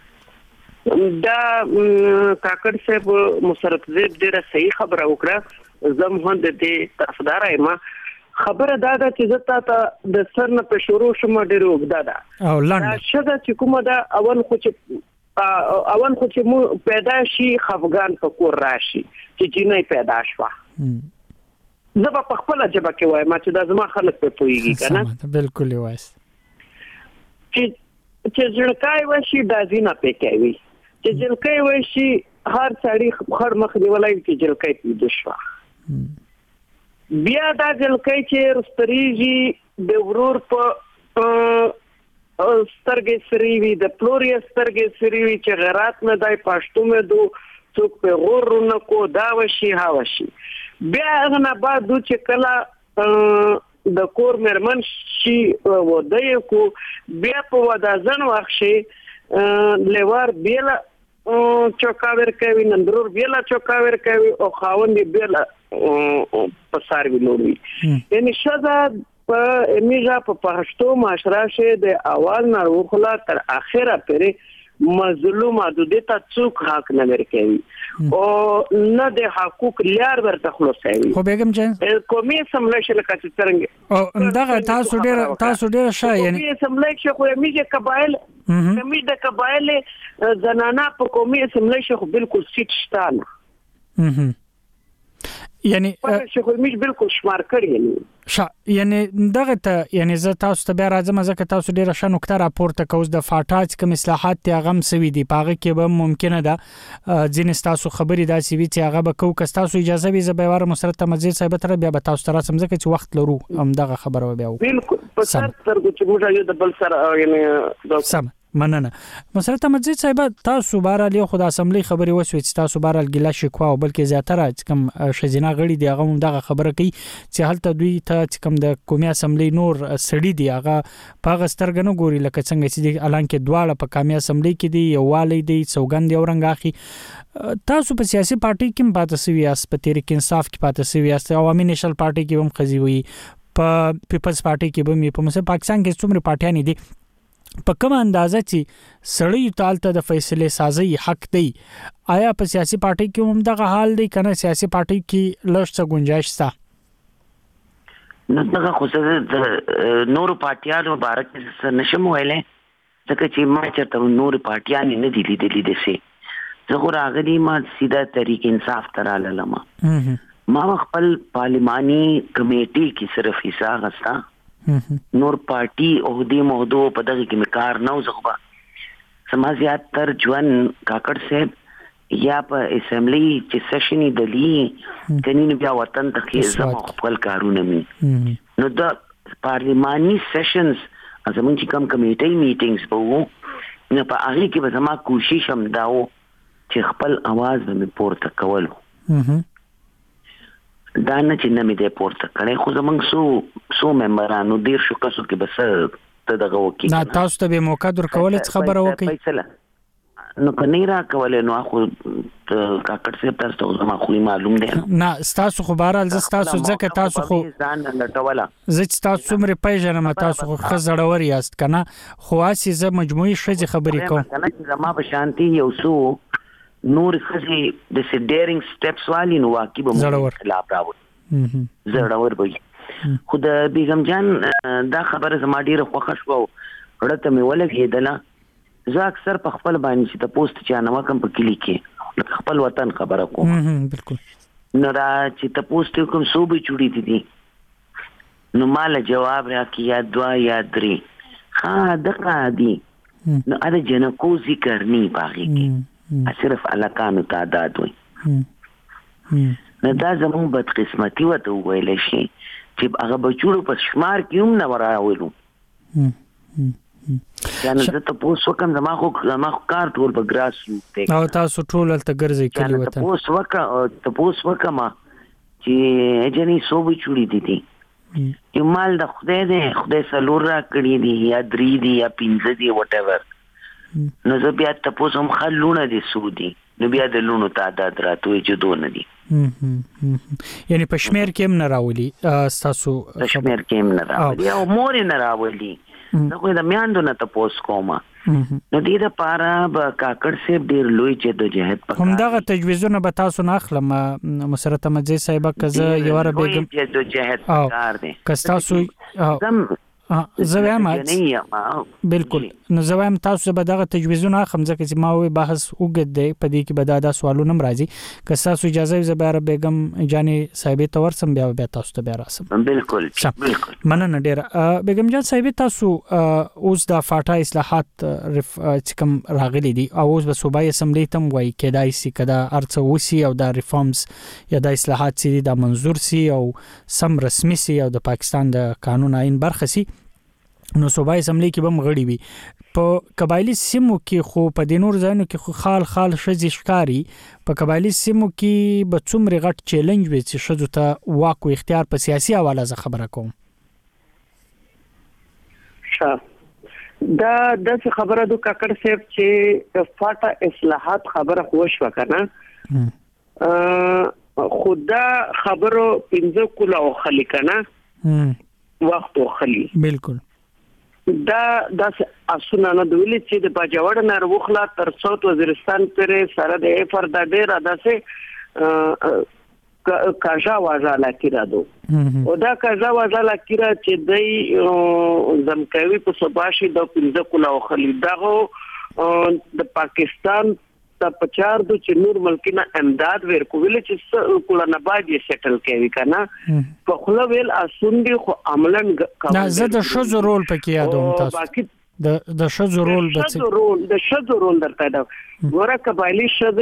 دا کاکړ صاحب مسرت زیب ډیره صحیح خبره وکړه زم هم د دې طرفدار یم. خبره دا ده چې زه تا ته د سر نه په شروع شم ډېر اوږده ده او لنډه شګه چې کومه ده اول خو چې مو پیدا شي خفګان په کور راشي چې جینۍ پیدا شوه. زه به په خپله ژبه کې وایم چې دا زما خلک پرې پوهېږي که نه بالکل یې وایست چې جلکای وشي دا زینه پې کوي چې جلکای وشي هر سړی خړ مخ نیولی چې جلکای پیدا شوه. بیا دا جلکای چې رستریږي د ورور په سترګې سری وي د پلور یې سترګې سری وي چې غیرات نه دی پښتو مې دو څوک په غور نه کو دا وشي ها وشي. بیا هغه نه بعد چې کله د کور مرمن شي ودی کو بیا په ودازن وخشي لوار بیل چوکاور کوي نندرور بیل چوکاور کوي او خاوند بیل پسار ویلوي. یعنی شذا په میجا په پښتو معاشره شه د اول نه وخلا تر اخره پرې مظلومه د دې ته څوک حق نه ورکوي او نه د حقوق لار ورته خلاصوي. خو بیگم جان قومي اسمبلی شل کچ څنګه او دغه تاسو ډیر شای یعنی قومي اسمبلی شو خو میجه قبایل کمی د قبایل زنانه په قومي اسمبلی شو بالکل سیټ شتانه یعنی شو میج بالکل شمار کړی یعنی دغه ته یعنی زه تاسو ته بیا راځم ځکه تاسو ډیره ښه نکته راپورته کوئ د فاټاج کوم اصلاحات ته غم سوي دي پاغه کې به ممکنه ده ځینې تاسو خبرې داسې وي چې هغه به کو که تاسو اجازه وي زه به واره مسرت مزید صاحب تر بیا به تاسو ته راسم ځکه چې وخت لرو هم دغه خبره بیا بالکل په سر سترګو چې موږ یو د بل سره یعنی سم مننه. مسرت مزید صاحب تاسو بهرال یو خدای اسمبلی خبري وسوي چې تاسو بهرال ګیلا شکوا او بلکې زیاتره کوم شزینه غړي دی هغه دغه خبره کوي چې هلته دوی ته کوم د قومي اسمبلی نور سړي دی هغه پاغه سترګنو ګوري لکه څنګه چې دی الان کې دواړه په قومي اسمبلی کې دی یو والی دی سوګند یو رنګ اخی. تاسو په سیاسي پارټي کې پاتې سوي یاست په تحریک انصاف کې پاتې سوي یاست عوامي نېشنل پارټي کې هم خزي وي په پیپلز پارټي کې به په مسه پاکستان کې څومره پارټیان دي په کوم اندازه چې سړی تالته د فیصله سازي حق دی آیا په سیاسي پارټي کې هم دغه حال دی کنه سیاسي پارټي کې لږ څه گنجائش شته؟ نو دغه خو د نور پارټیانو مبارک نشم ویلې ځکه چې ما چرته نور پارټیان نه دي لیدلې دي سي زه راغلی ما سیده تحریک انصاف تراله ما خپل پارلماني کمیټي کې صرف حصہ غستا نور پارټي عہدې موضوع په دغه کې مکار نه وزغبا سما زیات تر ژوند کاکړ صاحب یا په اسمبلی چې سیشنې دلی کني بیا وطن ته کې زما خپل کارونه مي نو د پارلماني سیشنز زمون چې کوم کمیټي میټینګز وو نو په هغه کې به زما کوشش هم داو چې خپل आवाज به پورته کولو دا نه چې نه مې دې پورته کړې خو زمونږ سو ممبرانو ډیر شو کسو کې بس ته دغه وکي نه تاسو ته به موقع درکولې خبره وکي نو کني را کولې نو خو کاکړ صاحب تاسو ته ما خو معلوم دی نه تاسو خو بهرال تاسو ځکه تاسو خو ځان لټوله زه تاسو څومره پیژنم تاسو خو خزړور یاست کنه خو اسی زه مجموعي شې خبرې کوم کنه زما په شانتي یو سو نور خزي د سډیرینګ سټیپس والی نو واقعي به مو خلاف راوړي زړور وي خو د بیگم جان دا خبره زما ډیره خوښه شو ورته مې ولګېدله زه اکثر په خپل باندې چې د پوسټ چانه کوم په کلی کې خپل وطن خبره کوم بالکل نو را چې د پوسټ کوم سو به چوڑی دي نو مال جواب راکې یا دوا یا درې ها دغه دي نو اده جنکو ذکر نه باغی کې صرف علاقانو تعداد وي نو دا زمون بدقسمتي وته ویل شي چې هغه بچوړو په شمار کې هم نه وراولو یعنی زه ته پوس وکم زما خو کار ټول په ګراس او تاسو ټول تل ګرځي کلی وطن ته پوس وکم چې اجنی سو بچوړي دي یو مال د خدای سلور را کړی دي یا درې دي یا پنځه دي وټ ایور نو زه بیا تاسو هم خلونه دي سودي نو بیا د لونو تعداد راتوي چې دوه نه دي یعنی په شمیر کې هم نه راولي تاسو په شمیر کې هم نه راولي او مور نه راولي نو خو د میاندو نه تاسو کومه نو دې د پارا به کاکړ سیب ډیر لوی جدوجہد پکار همدغه تجویزونه به تاسو نه اخلم مسرت مجید صاحب کزه یواره بیگم جدوجہد پکار دي کستاسو زویم بالکل نو زویم تاسو به دغه تجویزونه اخم ځکه چې ما وی بحث وګد دی په دې کې به دا سوالونه راځي که تاسو اجازه زبر بیگم جانی صاحب ته ورسم بیا تاسو ته بیا راسم بالکل مننه ډیر بیگم جان صاحب تاسو اوس د فاټا اصلاحات چې کوم راغلي دي او اوس به صوبایي اسمبلی تم وای کېدای سي کدا ارڅ وسی او د ریفارمز یا د اصلاحات چې د منظور سي او سم رسمي سي او د پاکستان د قانون آئین برخه سي نو صوبایي اسمبلی کې به مغړي وي په قبایلی سیمو کې خو په د نور ځایونو کې خو خال شذ ښکاری په قبایلی سیمو کې به څومره غټ چیلنج وي چې شذ ته واک او اختیار په سیاسي حواله ز خبره کوم دا د خبره د کاکړ صاحب چې فاټا اصلاحات خبره خوش وکنه خدا خبرو پنځه کوله او خلیکنه وخت او خلی بالکل دا اسونه نه دویل چې د باجوړ نه وروخلا تر صوت وزیرستان پرې سره د افر د ډیر داسې کاجا وازاله کیرادو او دا کاجا وازاله کیرا چې د زمکوي په صباشي د پنځه کولا خلی دغه د پاکستان ته پچار د چې نور ملکینه امداد ورکول چې کولا نه باندې سیټل کوي کنه په خپل ویل اسوندي خو عملاً دا زه د شذ رول پکې یادوم تاسو د شذ رول د شذ رول درته دا ګوره قبایلی شذ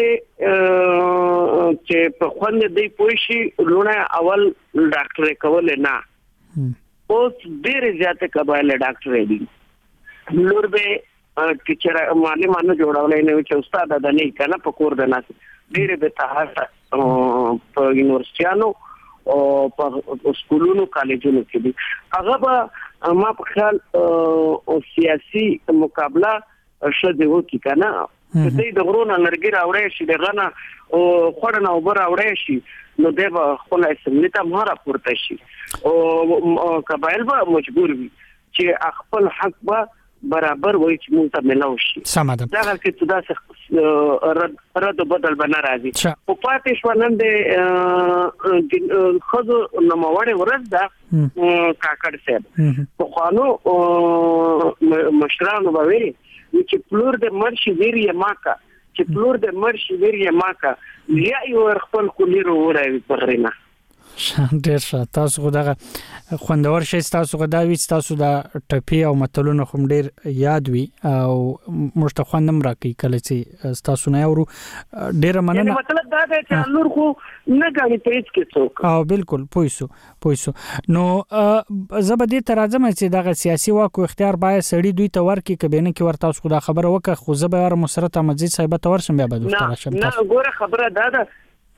چې په خوند دی پوښي لونه اول ډاکټر کول نه اوس ډیر زیاته قبایل ډاکټر دي نور به ټیچر معلمانو جوړولای نه چې استاد د نه کنه په کور د ناس ډیر به تاسو په یونیورسيانو او په سکولونو کالجونو کې دي هغه به ما په خیال او سیاسي مقابله شته وکي کنه چې د غرونه لرګي راوړې شي دغه او خورنه او بر راوړې شي نو د خپل اسمبلی ته مهاره پورته شي او قبایل به مجبور وي چې خپل حق به برابر وای چې مونږ ته ملو شي سماده دا چې تاسو رد بدل بنا راځي او پاتې شو نن د خزو نوموړې ورځ دا کاکړ صاحب په قانون مشرانو باندې چې پلور د مرشي ویری ماکا چې پلور د مرشي ویری ماکا یا یو خپل کلیرو ورای پرېنا ډیر ښه تاسو غوډه خوندور شي تاسو غدا وی تاسو د ټپی او متلونو کوم ډیر یاد وی او مشته خوندم راکې کله چې تاسو نه اورو ډیر مننه مطلب دا دی چې نور خو نه غاړي پېچ کې څوک او بالکل پویسو نو زبدي ترازم چې دغه سیاسي واک او اختیار باید سړی دوی ته ورکې کبینه کې ورته اوس خدا خبره وکړه خو زبر مسرت مجید صاحب ته ورسم بیا بده تراشم نه ګوره خبره دا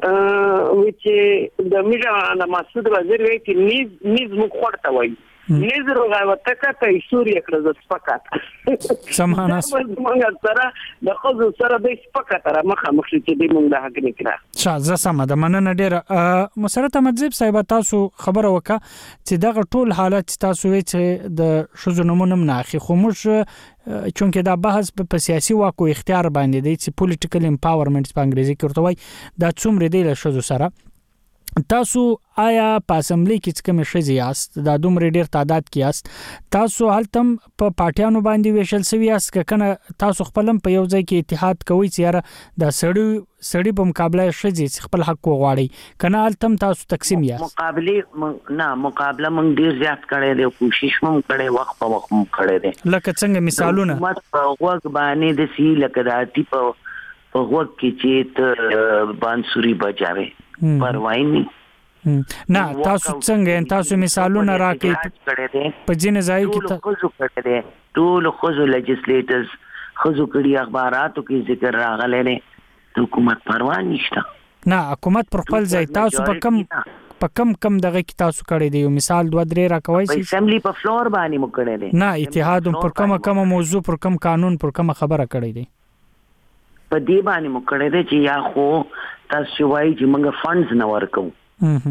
چې د میډیا د مسعود وزیر وی چې نیز مخ ورته وای نیز روغاوته کته سوریا کړه د سپکات سماناس موږ سره د خزو سره د سپکات را مخه چې د موږ د حق نه کړه شازه سمه د مننه ډیره مسرت مجید صاحب تاسو خبره وکړه چې دغه ټول حالت تاسو وی چې د شذ نمونه مناخي خو موږ چونکه دا بحث په سیاسي واک او اختیار باندې دی چې پولیټیکل امپاورمنت په انګریزي کې ورته وای دا څومره دی له شذ سره تاسو آیا په اسمبلی کې کوم شذ یاست دا دومره ډیر تعداد کې یاست تاسو هلتم په پارټیانو باندې ویشل سوي یاست کنه تاسو خپلم په یو ځای کې اتحاد کوي چې یاره دا سړی په مقابله شذ خپل حق وغواړي کنه هلتم تاسو تقسیم یاست مقابله مونږ ډیر زیات کړی دی کوشش مونږ کړی وخت په وخت مونږ کړی دی لکه څنګه مثالونه حکومت په وګ باندې د سی لکه د اتی په وګ کې چې بانسوري بچاوي پروايي نه تاسو څنګه تاسو مثالونه راکې په جن ځای کې ټول خزو لیجسلیټرز خزو کړي اخباراتو کې ذکر راغلی دی حکومت پروا نشته نه حکومت پر خپل ځای تاسو په کم دغه کې تاسو کړی دی مثال 2-3 راکوي چې اسمبلی په فلور باندې مو کړی دی نه اتحاد پر کوم موضوع پر کوم قانون پر کوم خبره کړی دی په دې باندې مو کړی دی چې یا خو تاسو وایي چې موږ فندز نه ورکو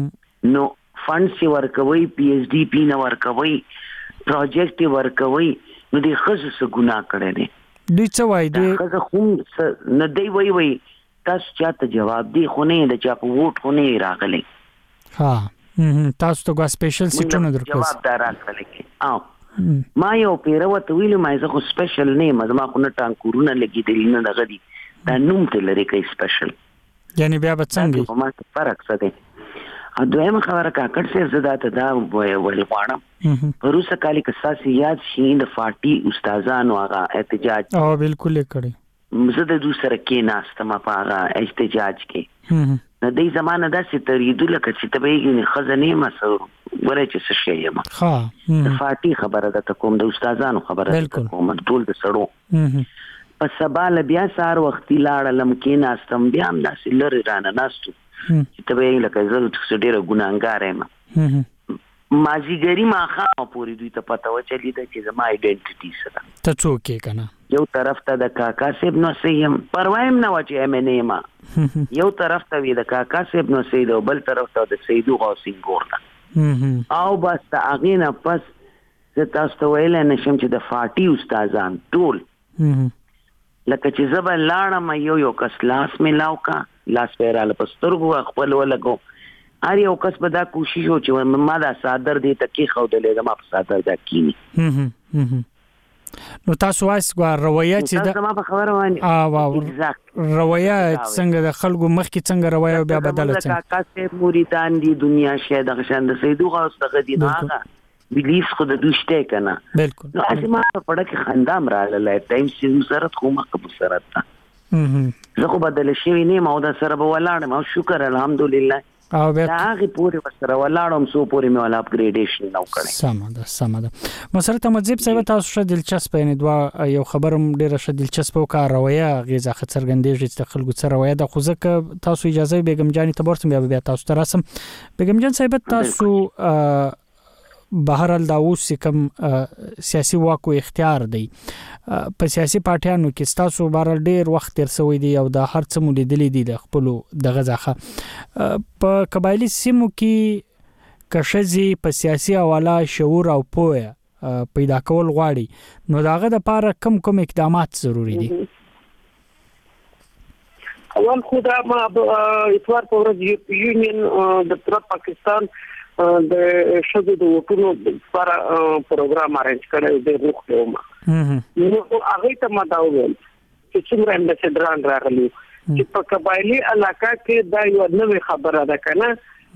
نو فندز ورکوي پی ایچ ډی پی نه ورکوي پروجیکټ ورکوي نو دې خزه څه ګناه کړی دی دوی څه وایي دوی خزه خو نه دی وایي تاسو چاته جواب دی خو نه د چا په ووټ خو نه راغلی تاسو ته غوا سپیشل سیټونه درکړل جواب دار راغلی ما یو پیروت ویلو ما زه خو سپیشل نه ما زما خو نه ټانکورونه لګیدل نه دغه دي دا نوم ته لري کوي سپیشل یعنی بیا به څنګه په ما فرق څه دی دویمه خبره کاکړ سره زدا ته دا ویل غواړم پروسه کالی کساسي یاد شي د فارټي استادانو هغه احتجاج او بالکل کړی زه د دوی سره کې ناستم په هغه احتجاج کې د دې زمانه داسې تریدو لکه چې ته به خزانه مسو ورې چې څه شي یم د فارټي خبره ده ته کوم د استادانو خبره ده کوم ټول د سړو په سبا له بیا سار وختي لاړم کې ناستم بیا هم داسې لری رانه ناستو چې ته به لکه زه ډېره ګناهګار یم مازیګري ماښام پورې دوی ته پته وچلیده چې زما آیډنټیټي څه ده ته څوک یې که نه یو طرف ته د کاکا صاحب نو څه یم پروا یم نه وه چې ایم این یم یو طرف ته وي د کاکا صاحب نو څه ده بل طرف ته د سیدو غوثینګور ده او بس د هغې نه پس زه تاسو ته ویلی نه شم چې د فارټي استادان ټول لکه چې زه به لاړم یو کس لاس مې لاو کا لاس پیراله په سترګو خپل ولګو هر یو کس به دا کوشش و چې ما دا صادر دی ته کې ښودلی زما په صادر دا کینی نو تاسو وایس رویه چې تاسو زما په خبره باندې رویه څنګه د خلکو مخکې څنګه رویه بیا بدله څنګه کاکا صاحب مریدان دي دنیا شه دغه شان د سیدو غوث دغه دي هغه بلیف خود دوشته کنه بالکل نو اسی ما په پړه کې خندام راغله ټایم چې مسرت خو مخ په سرت تا زه خو بدل شوی نه ما د سره به ولاړم او شکر الحمدلله او بیا هغه پوری وسره ولاړم سو پوری مې ولا اپګریډیشن نو کړی سم ده مسرت مجيب صاحب تاسو شه دلچسپ یعنی دوا یو خبرم ډیره شه دلچسپ او کار رویه غیزه خطرګندېږي چې خلکو سره رویه د خوځک تاسو اجازه بیگم جان ته ورته بیا تاسو ته رسم بیگم جان صاحب تاسو بهرال دا اوس کوم سیاسي واک او اختیار دی په سیاسي پارټیانو کې تاسو بهرال ډیر وخت تر سوي دی او دا هر څه مولیدلې دي د خپل دغه ځخه په قبایلی سیمو کې کشزي په سیاسي حواله شعور او پوهه پیدا کول غواړي نو داغه د لپاره کوم اقدامات ضروری دي اول خدا ما اتوار په ورځ یونین د پاکستان د شګو د وټونو لپاره پروګرام ارینج کړی دی نو هغه ته ما دا وویل چې څنګه امبیسډران راغلي چې په قبایلی علاقه کې دا یو نوې خبره ده کنه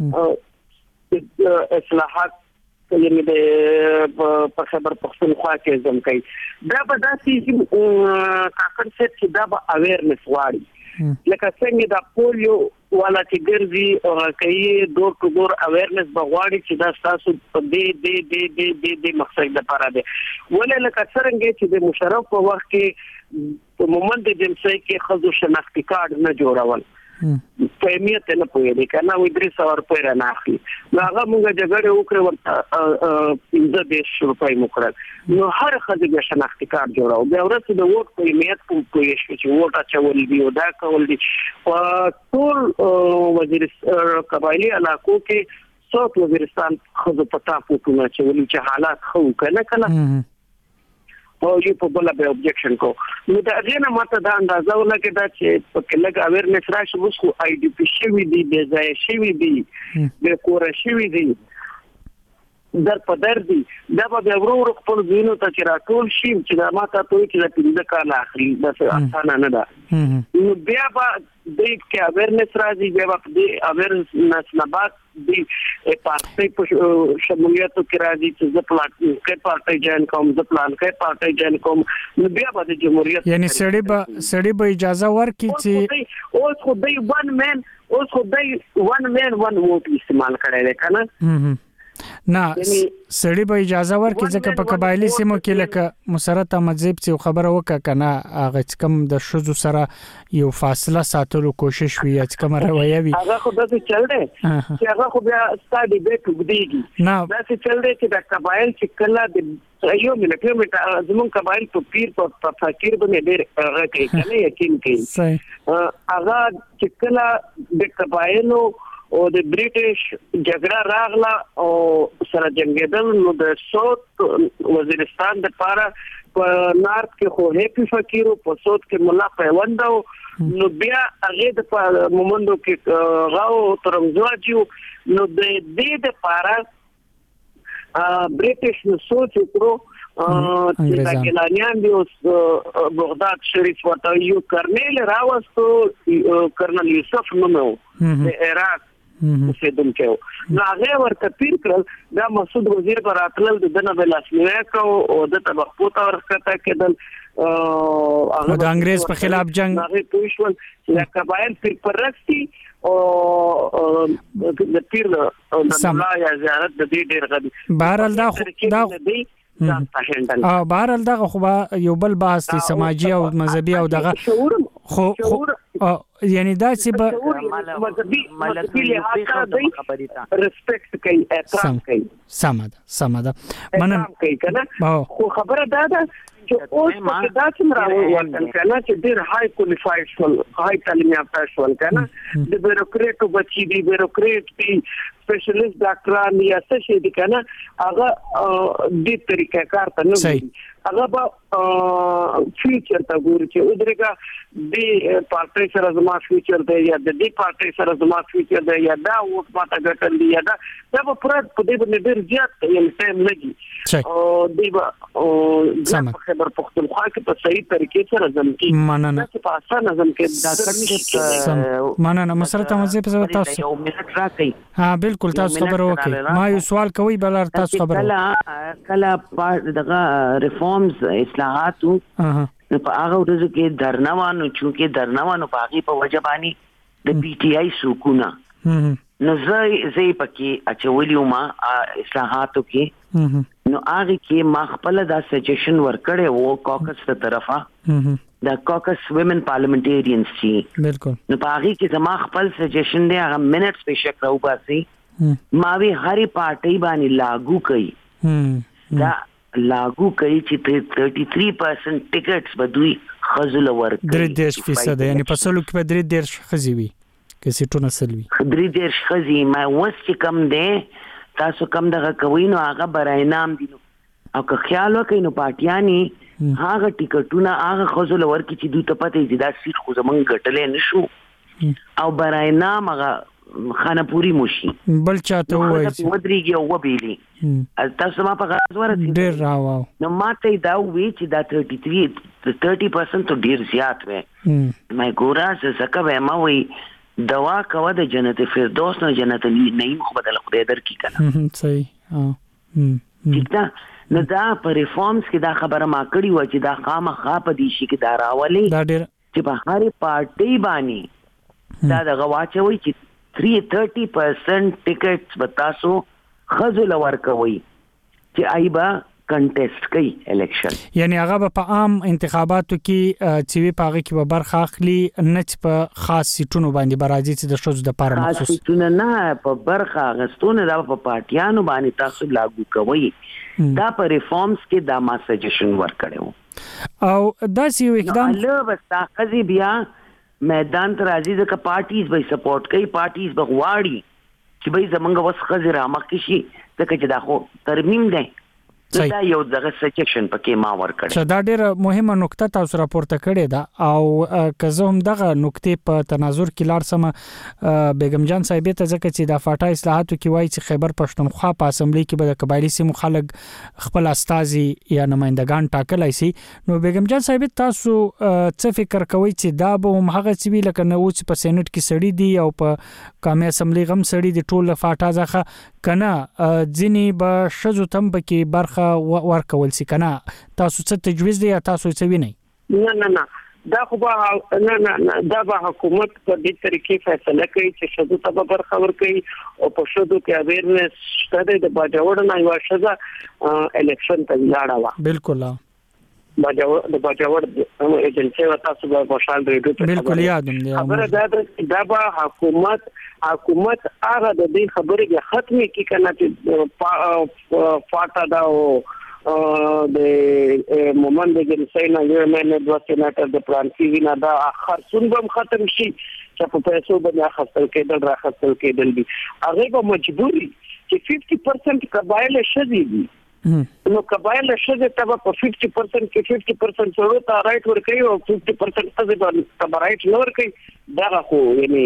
اصلاحات یعنی په خبر پښتونخوا کې زم کوي دا به داسې کاکړ چې دا به اویرنس واړي لکه څنګه دا پولیو والا چې ګرځي او کوي دور ټو دور اویرنس بغواړي چې دا تاسو په دې مقصد لپاره دی ولې لکه څنګه چې د مشرف په وخت کې په مومند د جنسي کې خزو شناختی کارت نه جوړول قیمت نه پوهیږي کنه وې 300 روپۍ نه اخلي هغه موږ جګړه وکړه ورته 15 روپۍ مکړه نو هر خزه به شناختی کارت جوړاو بیا ورته د ووټ قیمت کوم پوهیږي چې ووټ اچول دی او دا کول دي په ټول وزیرستان قبایلی علاقو کې څوک وزیرستان خزه پتا پوښتنه چې حالات خو کنه او یو په بل به اوبجیکشن کو نو دا غینه ماته دا اندازه ولګی دا چې په کله اویرنس راشي اوس خو آی ډی پی شوی دی د ځای شوی دی د کور شوی دی در په در دی دا به ورور خپل زینو ته چې راټول شي چې دا ماته ته چې د پینځه کال اخري بس اسانه نه ده نو بیا به د کې اویرنس راځي بیا به د اویرنس نه بعد د پارټي په شمولیت کې راځي چې د پارټي جوائن کوم د پلان کې پارټي جوائن کوم نو بیا به د جمهوریت یعنی سړی به اجازه ورکړي چې اوس خو دی ون مین ون ووټ استعمال کړی دی کنه نه سړی به اجازه ورکړي ځکه په قبایلی سیمو کې لکه مسرت مجيب چې خبره وکړه کنه هغه کم د شذو سره یو فاصله ساتلو کوشش وی چې کوم رویه وی هغه خو د چل دی چې هغه خو بیا ستادي به وګديږي دا چې چل دی چې د قبایل چې کله د یو ملت زمون قبایل په پیر په فقیر باندې ډېر هغه کوي کنه یقین کوي هغه چې کله د قبایلو او د بریټیش جګړه راغله او سره جنگیدل نو د صوت وزیرستان د پاره په نارت کې خو هپی فقیر په صوت کې مولا پیوند نو بیا هغه د مومندو کې غاو ترمزواجو نو د دې د پاره بریټیش نو سوچ وکړو چې ګلانیان دی اوس بغداد شریف ورته یو کرنل راوستو کرنل یوسف نو د عراق مسیدم کې نو هغه ورته پیر کړل دا مسعود وزیر پر اتلل د دنه بلاسنیه کو او د تبخوته ورکته کېدل او د انګريز په خلاف جنگ هغه پوښول چې قبایل پر پرستی او د پیر د الله یا زیارت د دې ډیر غدي بهرال دا بهرال دغه خو یو بل بحث دی سماجی او مذهبي او دغه خو یعنی دا چې مذهبي ریسپیکټ کوي احترام کوي سماده منن کوي کنه خو خبره دا ده چې اوس په دا څومره وایي کنه چې ډیر های کوالیفاید شول های تعلیم یافته شول کنه د بیروکریټو بچی دی بیروکریټ دی سپیشلیست ډاکټران یا څه شي دي کنه هغه د طریقې کار ته نه هغه به فیوچر ته ګوري چې ودرېګه د پارټي سره زما فیوچر دی یا د دې پارټي سره زما فیوچر دی یا دا وخت ماته ګټل دی یا دا په پرد په دې باندې ډیر زیات یې ټایم لګي او دی په خبر پختونخوا کې په صحیح طریقې سره ځم مننه په اسانه ځم کې مننه مسرت مزه په تاسو یو منټ راکې ها بالکل تاسو خبر وکي ما یو سوال کوي بل تاسو خبر کله دغه ریفارمز اصلاحات نو په هغه ورځو کې درنوانو چې درنوانو په هغه په وجبانی د پی ټی آی سکونه نو زه پکې اچولیو ما اصلاحاتو کې نو هغه کې ما خپل دا سجیشن ورکړې وو کوکس ته طرفه دا کوکس ویمن پارلیمنټریانز چې بالکل نو په هغه کې زما خپل سجیشن دی هغه منټس په شک راو باسي ما وی هرې پارټي باندې لاګو کړي دا لاګو کوي چې 33% ټیکټس بدوي خزل ورکړي 3% یعنی په سلو کې په 3% خزي وي کې سټونه سلوي 3% خزي ما وست کم ده تاسو کم دغه کوي نو هغه برای نام دي او که خیال وکړئ نو پارټیانی هغه ټیکټونه هغه خزل ورکړي چې دوی ته پته دي دا سیټ خو زمونږ ګټلې نشو او برای نام هغه خانه پوری موشي بل چاته وایي ودرېږي او وبېلي تاسو ما په غاز ورته ډېر راو نو ماته دا وی چې دا 30% تو ډېر زیات وي مې ګورا زکه به ما وی دوا کوه د جنت فردوس نه جنت نعیم خو بدل خدای در کی کنه صحیح ٹھیک ده نو دا په ریفارمز کې دا خبره ما کړی و چې دا خامخا په دې شي کې دا راولي دا ډېر چې په هر پارټي باندې دا د غواچوي چې 30% ټیکټس بتاسو خزل ورکوي چې ایبا کنټیسټ کوي الیکشن یعنی هغه په عام انتخاباتو کې چې وی پاغه کې به برخه اخلي نه په خاص سیټونو باندې برازي چې د شوز د پاره مخصوص سیټونه نه په برخه غستونه دا په پارټیانو باندې تاسو لاګو کوي دا په ریفارمز کې دا ما سجیشن ورکړو او دا سی یو اقدام له بس قضې بیا میدان ته راځي ځکه پارټیز به سپورټ کوي پارټیز به غواړي چې به زمونږ وس خزر امکه شي ځکه چې دا خو ترمیم دی دا یو دغه سجیشن پکې ما ورکړ دا ډیره مهمه نقطه تاسو راپورته کړې ده او که زه هم دغه نقطې په تناظر کې لاړ سم بیگم جان صاحب ته ځکه چې د فاټا اصلاحاتو کې وایي چې خیبر پښتونخوا په اسمبلی کې به د قبایلی سیمو خلک خپل استازي یا نمائندگان ټاکلای شي نو بیگم جان صاحب تاسو څه فکر کوئ چې دا به هم هغه څه وی لکه نو چې په سېنات کې سړی دی او په قومي اسمبلی غم سړی دی ټول فاټا ځخه کنه ځینی به شزو تم بکې برخه ورکول سي کنه تاسو څه تجویز دی تاسو څه وینئ نه دا خو نه دا به حکومت په دې طریقې فیصله کوي چې شذو ته برخه ورکړي او په شذو کې اویرنس شته د باجوړ نه یو شذا الیکشن ته لاړه بالکل باجوړ ایجنسی تاسو به خوشحال ریډیو بالکل یادم دی خبره دا به حکومت هغه د دې خبرې ختمه کی کنه چې فاټا دا او د مومند د جنسینا یو مې د سېناتر د پرانسی وینا دا اخر سن بم ختم شي چې په پیسو باندې خپل کېدل را خپل کېدل دي هغه به مجبوري چې 50% قبایل شدي دي نو قبایل شدي ته په 50% کې 50% سره ته رائټ ورکړي او 50% ته به رائټ نه ورکړي دا خو یعنی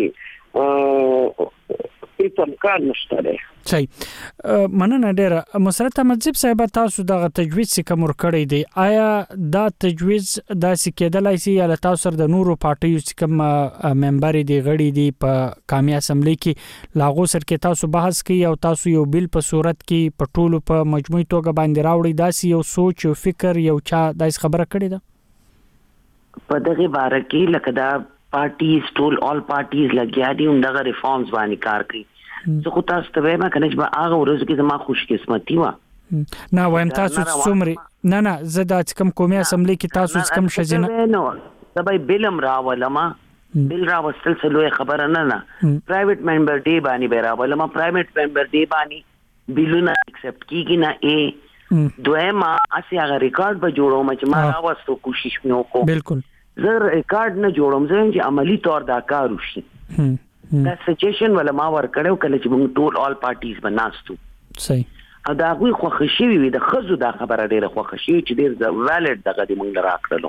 په امکان نشته دی. صحیح مننه ډیره. مسرت احمدزیب صاحب تاسو دغه تجویز چې کوم ورکړی دی آیا دا تجویز داسې کېدلای شي یا تاسو سره د نورو پارټیو چې کوم ممبر دي غړي دي په قومي اسمبلی کې لاغو سر کې تاسو بحث کوي او تاسو یو بیل په صورت کې په ټولو په مجموعي توګه باندې راوړي داسې یو سوچ او فکر یو چا داس خبره کړې ده په دغه باره کې لکه دا پارټیز ټول آل پارټیز لګیا دي هم دغه ریفارمز باندې کار کوي. زه خو تاسو ته وایم کنه چې هغه ورځ کې زما خوش قسمتي و نه وایم تاسو څومره نه زه د کوم قومي اسمبلی کې تاسو کوم شجنه نو سبای بلم راولما بل راوستل سلوې خبره نه پرایویټ ممبر دی باندې به راولما پرایویټ ممبر دی باندې بلونه ایکسپټ کیږي نه دویما اسی هغه ریکارډ به جوړوم چې ما راوستو کوشش مې وکړو. بالکل زه ریکارډ نه جوړوم زه چې عملی تور دا کار وشي. دا سجیشن ولا ما ور کړو کله چې موږ ټول آل پارټیز بناستو. صحیح او دا غوي خوښ شي وي د خزو دا خبره ډیره خوښ شي چې ډیر ویلیډ دغه د موږ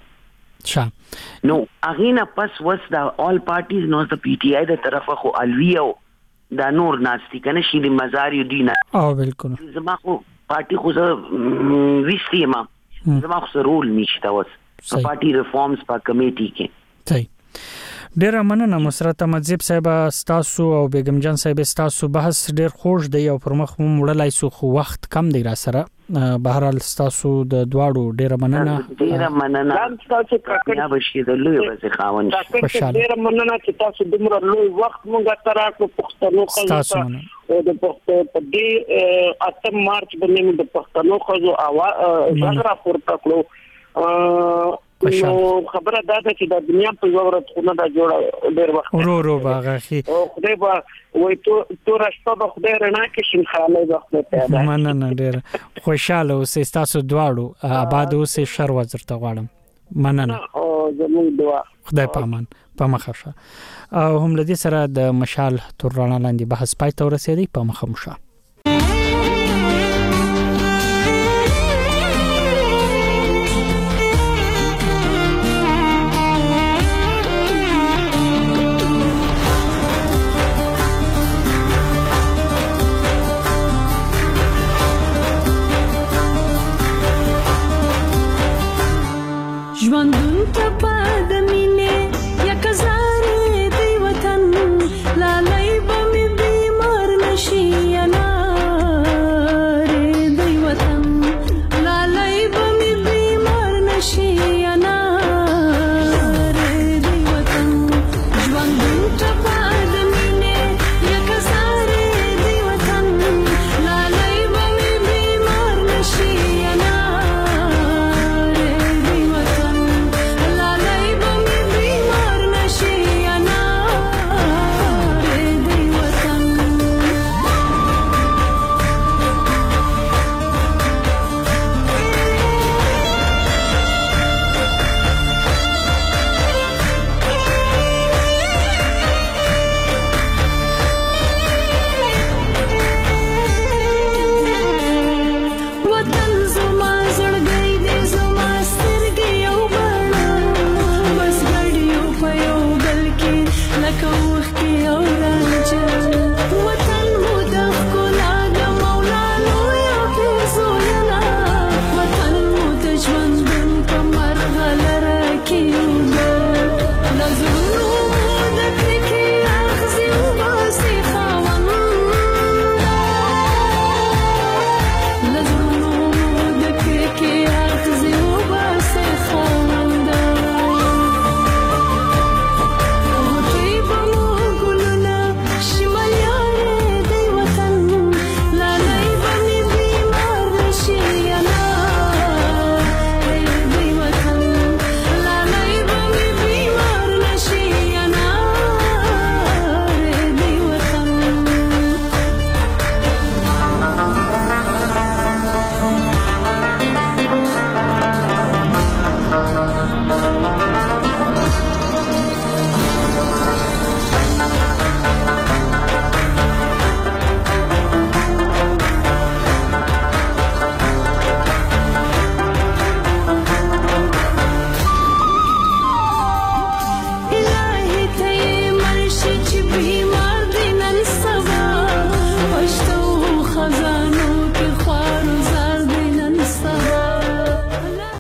راکړلو نو اغینا پس وس دا آل پارټیز نو د پی ټی آی د طرفه خو الویو دا نور ناشتي کنه شي د مزاری دینه او بالکل زما خو پارټي خو زه ویستي ما زما خو رول نشته وس په پارټي ریفارمز په کمیټي کې. صحیح ډیره مننه مسرت احمدزیب صاحب تاسو او بیگم جان صاحب تاسو بحث ډیر خوش دی او پر مخ مو وړلای سو خو وخت کم دی را سره بهر حال تاسو د دواړو ډیره مننه تاسو کاکړه بشي د لوی وځي خاون ډیره مننه چې تاسو دومره لوی وخت مونږ ته راکړو پښتنو خلکو او د پښتو په دې 8 مارچ باندې د پښتنو خلکو اواز زغرا پورته کړو نو خبره دا ده چې د دنیا په یو ورځ خو نه دا جوړه ډېر وخت ورو باغخي خدای به وای تو راشته به خدای رڼا کې شینخاله وخت ته مننه ډېر خوشاله اوسې تاسو دواړو آباد اوسې شر وزرته غواړم مننه او زموږ دعا خدای پامان په مخه شه او هم لدی سره د مشال تر رڼا لاندې بحث پای ته ورسېدی په مخه مشه.